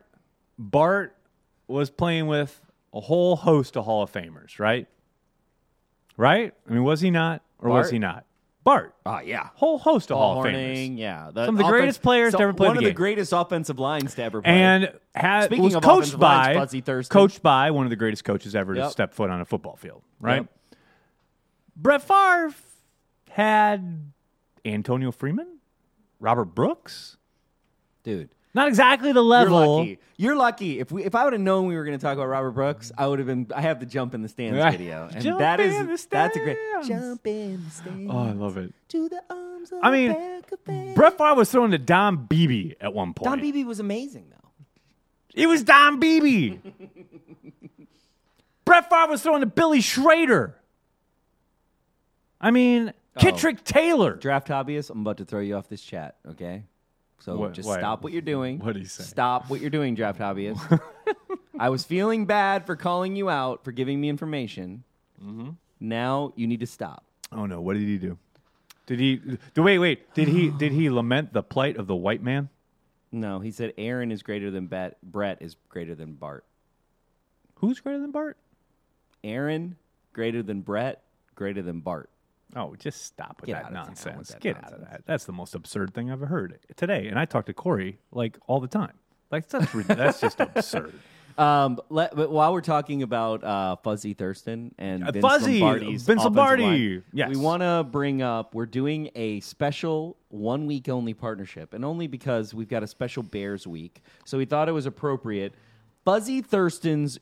[SPEAKER 2] was playing with a whole host of Hall of Famers, right? Right? I mean, was he not? Or was
[SPEAKER 3] Bart?
[SPEAKER 2] he not? Bart.
[SPEAKER 3] Yeah.
[SPEAKER 2] Whole host of
[SPEAKER 3] Paul
[SPEAKER 2] Hall of
[SPEAKER 3] Hornung,
[SPEAKER 2] Famers.
[SPEAKER 3] yeah.
[SPEAKER 2] Some of the greatest players to ever play
[SPEAKER 3] One
[SPEAKER 2] the
[SPEAKER 3] of the
[SPEAKER 2] game.
[SPEAKER 3] greatest offensive lines to ever play.
[SPEAKER 2] And
[SPEAKER 3] Speaking
[SPEAKER 2] was
[SPEAKER 3] of
[SPEAKER 2] coached
[SPEAKER 3] offensive lines,
[SPEAKER 2] by
[SPEAKER 3] Fuzzy Thurston.
[SPEAKER 2] one of the greatest coaches ever to
[SPEAKER 3] Yep.
[SPEAKER 2] step foot on a football field, right?
[SPEAKER 3] Yep.
[SPEAKER 2] Brett Favre had Antonio Freeman, Robert Brooks.
[SPEAKER 3] Dude,
[SPEAKER 2] Not exactly the
[SPEAKER 3] You're
[SPEAKER 2] level.
[SPEAKER 3] lucky. You're lucky. If I would have known we were going to talk about Robert Brooks, I would have been. I have the jump in the stands
[SPEAKER 2] Right.
[SPEAKER 3] video, and
[SPEAKER 2] Jump
[SPEAKER 3] that
[SPEAKER 2] in the
[SPEAKER 3] is that's a great
[SPEAKER 2] stands.
[SPEAKER 3] jump in the stands.
[SPEAKER 2] Oh, I love it.
[SPEAKER 3] To the arms of
[SPEAKER 2] I mean,
[SPEAKER 3] Becca Faye.
[SPEAKER 2] Brett Favre was throwing to Don Beebe at one point.
[SPEAKER 3] Don Beebe was amazing though.
[SPEAKER 2] It was Don Beebe. Brett Favre was throwing to Billy Schrader. I mean, Kittrick Taylor.
[SPEAKER 3] Draft hobbyist, I'm about to throw you off this chat. Okay, so
[SPEAKER 2] What-
[SPEAKER 3] just
[SPEAKER 2] why?
[SPEAKER 3] stop what you're doing.
[SPEAKER 2] What'd he say?
[SPEAKER 3] Stop what you're doing, draft hobbyist. I was feeling bad for calling you out for giving me information.
[SPEAKER 2] Mm-hmm.
[SPEAKER 3] Now you need to stop.
[SPEAKER 2] Oh no! What did he do? Did he? Wait. Did he lament the plight of the white man?
[SPEAKER 3] No, he said Aaron is greater than Brett is greater than Bart.
[SPEAKER 2] Who's greater than Bart?
[SPEAKER 3] Aaron greater than Brett, greater than Bart.
[SPEAKER 2] Oh, just stop with
[SPEAKER 3] Get
[SPEAKER 2] that
[SPEAKER 3] out of town
[SPEAKER 2] nonsense.
[SPEAKER 3] with that
[SPEAKER 2] Get out of
[SPEAKER 3] nonsense.
[SPEAKER 2] that. That's the most absurd thing I've ever heard today. And I talk to Corey like all the time. Like that's just absurd.
[SPEAKER 3] But while we're talking about Fuzzy Thurston and Vince
[SPEAKER 2] Fuzzy,
[SPEAKER 3] Lombardi's
[SPEAKER 2] Vince
[SPEAKER 3] offensive
[SPEAKER 2] Lombardi,
[SPEAKER 3] line,
[SPEAKER 2] yes.
[SPEAKER 3] we want to bring up we're doing a special 1 week only partnership, and only because we've got a special Bears week, so we thought it was appropriate. Fuzzy Thurston's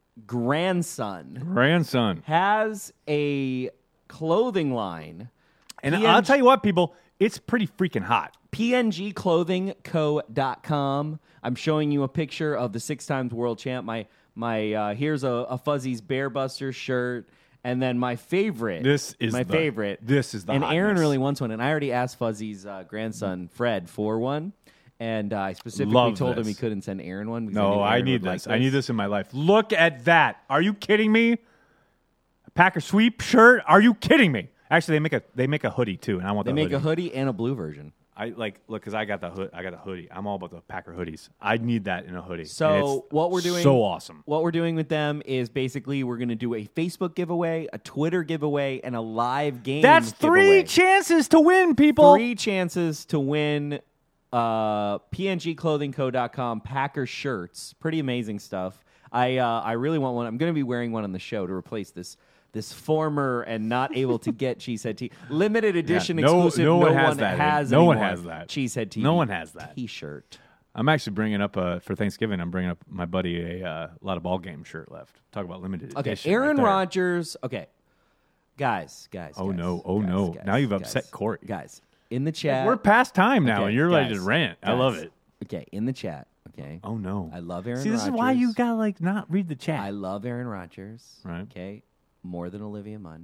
[SPEAKER 3] grandson has a clothing line.
[SPEAKER 2] And I'll tell you what, people, it's pretty freaking hot.
[SPEAKER 3] PNGclothingco.com. I'm showing you a picture of the 6 times world champ. My here's a Fuzzy's Bear Buster shirt, and then my favorite.
[SPEAKER 2] This is
[SPEAKER 3] my
[SPEAKER 2] the-
[SPEAKER 3] favorite.
[SPEAKER 2] this is the
[SPEAKER 3] and Aaron
[SPEAKER 2] hotness.
[SPEAKER 3] really wants one, and I already asked Fuzzy's grandson Fred for one, and I specifically
[SPEAKER 2] Love
[SPEAKER 3] told him
[SPEAKER 2] this.
[SPEAKER 3] he couldn't send Aaron one. Because
[SPEAKER 2] No,
[SPEAKER 3] knew
[SPEAKER 2] I
[SPEAKER 3] Aaron
[SPEAKER 2] need
[SPEAKER 3] would
[SPEAKER 2] this.
[SPEAKER 3] like
[SPEAKER 2] I need this in my life. Look at that. Are you kidding me? A Packer sweep shirt? Are you kidding me? Actually, they make a hoodie too, and I want
[SPEAKER 3] They
[SPEAKER 2] the
[SPEAKER 3] make
[SPEAKER 2] hoodie.
[SPEAKER 3] a hoodie and a blue version.
[SPEAKER 2] I look because I got the hoodie. I'm all about the Packer hoodies. I need that in a hoodie.
[SPEAKER 3] So
[SPEAKER 2] And it's
[SPEAKER 3] what we're doing,
[SPEAKER 2] so awesome.
[SPEAKER 3] What we're doing with them is basically we're going to do a Facebook giveaway, a Twitter giveaway, and a live game.
[SPEAKER 2] That's 3
[SPEAKER 3] giveaway.
[SPEAKER 2] chances to win, people.
[SPEAKER 3] 3 chances to win PNGclothingco.com Packer shirts. Pretty amazing stuff. I really want one. I'm going to be wearing one on the show to replace this former and not able to get Cheesehead T limited edition exclusive.
[SPEAKER 2] no one has
[SPEAKER 3] has
[SPEAKER 2] that. No one
[SPEAKER 3] anymore.
[SPEAKER 2] has that.
[SPEAKER 3] Cheesehead TV.
[SPEAKER 2] No one has that.
[SPEAKER 3] T-shirt.
[SPEAKER 2] I'm actually bringing up for Thanksgiving. I'm bringing up my buddy a lot of ball game shirt left. Talk about limited
[SPEAKER 3] Okay,
[SPEAKER 2] edition.
[SPEAKER 3] Aaron
[SPEAKER 2] right there.
[SPEAKER 3] Rodgers. Okay, guys.
[SPEAKER 2] Oh, no. Oh, no. Now you've upset Corey.
[SPEAKER 3] Guys, in the chat.
[SPEAKER 2] We're past time now,
[SPEAKER 3] Okay,
[SPEAKER 2] and you're ready to
[SPEAKER 3] guys,
[SPEAKER 2] rant. I
[SPEAKER 3] guys.
[SPEAKER 2] love it.
[SPEAKER 3] Okay, in the chat. Okay.
[SPEAKER 2] Oh no.
[SPEAKER 3] I love Aaron
[SPEAKER 2] See, this
[SPEAKER 3] Rodgers.
[SPEAKER 2] is why you gotta not read the chat.
[SPEAKER 3] I love Aaron Rodgers.
[SPEAKER 2] Right.
[SPEAKER 3] Okay. More than Olivia Munn.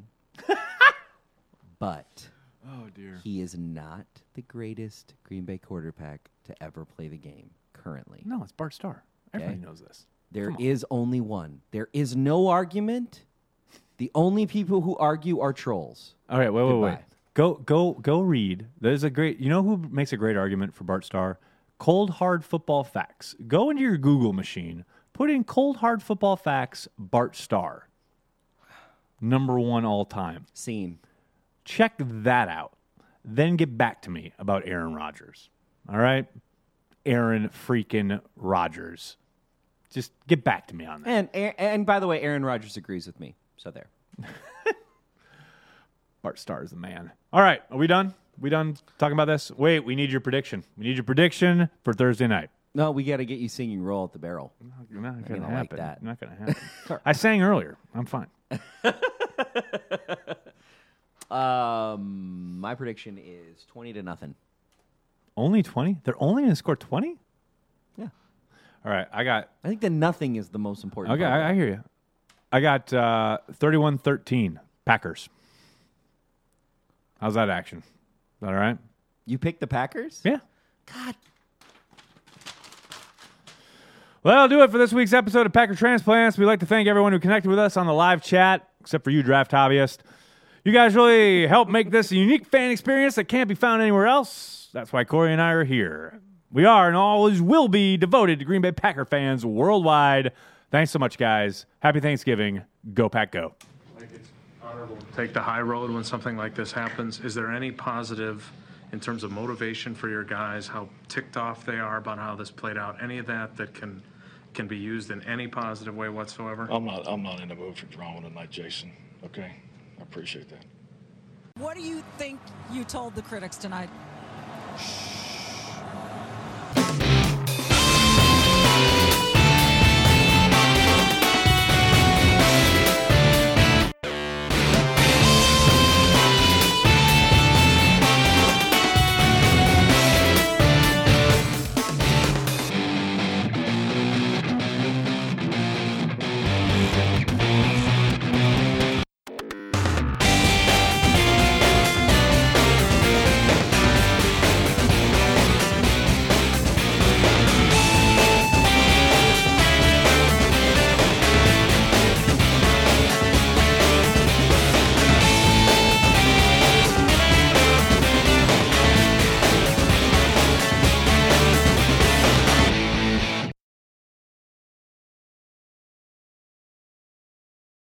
[SPEAKER 3] But
[SPEAKER 2] oh dear.
[SPEAKER 3] he is not the greatest Green Bay quarterback to ever play the game currently.
[SPEAKER 2] No, it's Bart Starr. Everybody
[SPEAKER 3] Okay.
[SPEAKER 2] knows this.
[SPEAKER 3] There
[SPEAKER 2] Come on.
[SPEAKER 3] is only one. There is no argument. The only people who argue are trolls.
[SPEAKER 2] All right, wait.
[SPEAKER 3] Goodbye.
[SPEAKER 2] Go read. There's a great. You know who makes a great argument for Bart Starr? Cold Hard Football Facts. Go into your Google machine. Put in Cold Hard Football Facts. Bart Starr. Number 1 all time.
[SPEAKER 3] Scene.
[SPEAKER 2] Check that out. Then get back to me about Aaron Rodgers. All right, Aaron freaking Rodgers. Just get back to me on that.
[SPEAKER 3] And by the way, Aaron Rodgers agrees with me. So there.
[SPEAKER 2] Bart Starr is the man. All right, are we done? We done talking about this? Wait, we need your prediction. We need your prediction for Thursday night.
[SPEAKER 3] No, we got to get you singing "Roll at the Barrel."
[SPEAKER 2] Not
[SPEAKER 3] gonna
[SPEAKER 2] gonna
[SPEAKER 3] like
[SPEAKER 2] happen.
[SPEAKER 3] that.
[SPEAKER 2] Not gonna happen. I sang earlier. I'm fine.
[SPEAKER 3] My prediction is 20-0.
[SPEAKER 2] Only 20? They're only gonna score 20?
[SPEAKER 3] Yeah.
[SPEAKER 2] All right, I got.
[SPEAKER 3] I think the nothing is the most important.
[SPEAKER 2] Okay,
[SPEAKER 3] part.
[SPEAKER 2] I hear you. I got 31-13 Packers. How's that action? Is that all right?
[SPEAKER 3] You picked the Packers?
[SPEAKER 2] Yeah.
[SPEAKER 3] God.
[SPEAKER 2] Well, that'll do it for this week's episode of Packer Transplants. We'd like to thank everyone who connected with us on the live chat, except for you, Draft Hobbyist. You guys really helped make this a unique fan experience that can't be found anywhere else. That's why Corey and I are here. We are and always will be devoted to Green Bay Packer fans worldwide. Thanks so much, guys. Happy Thanksgiving. Go Pack Go.
[SPEAKER 4] Like it's honorable to take the high road when something like this happens. Is there any positive in terms of motivation for your guys, how ticked off they are about how this played out? Any of that can be used in any positive way whatsoever?
[SPEAKER 5] I'm not in the mood for drama tonight, Jason. Okay? I appreciate that.
[SPEAKER 6] What do you think you told the critics tonight?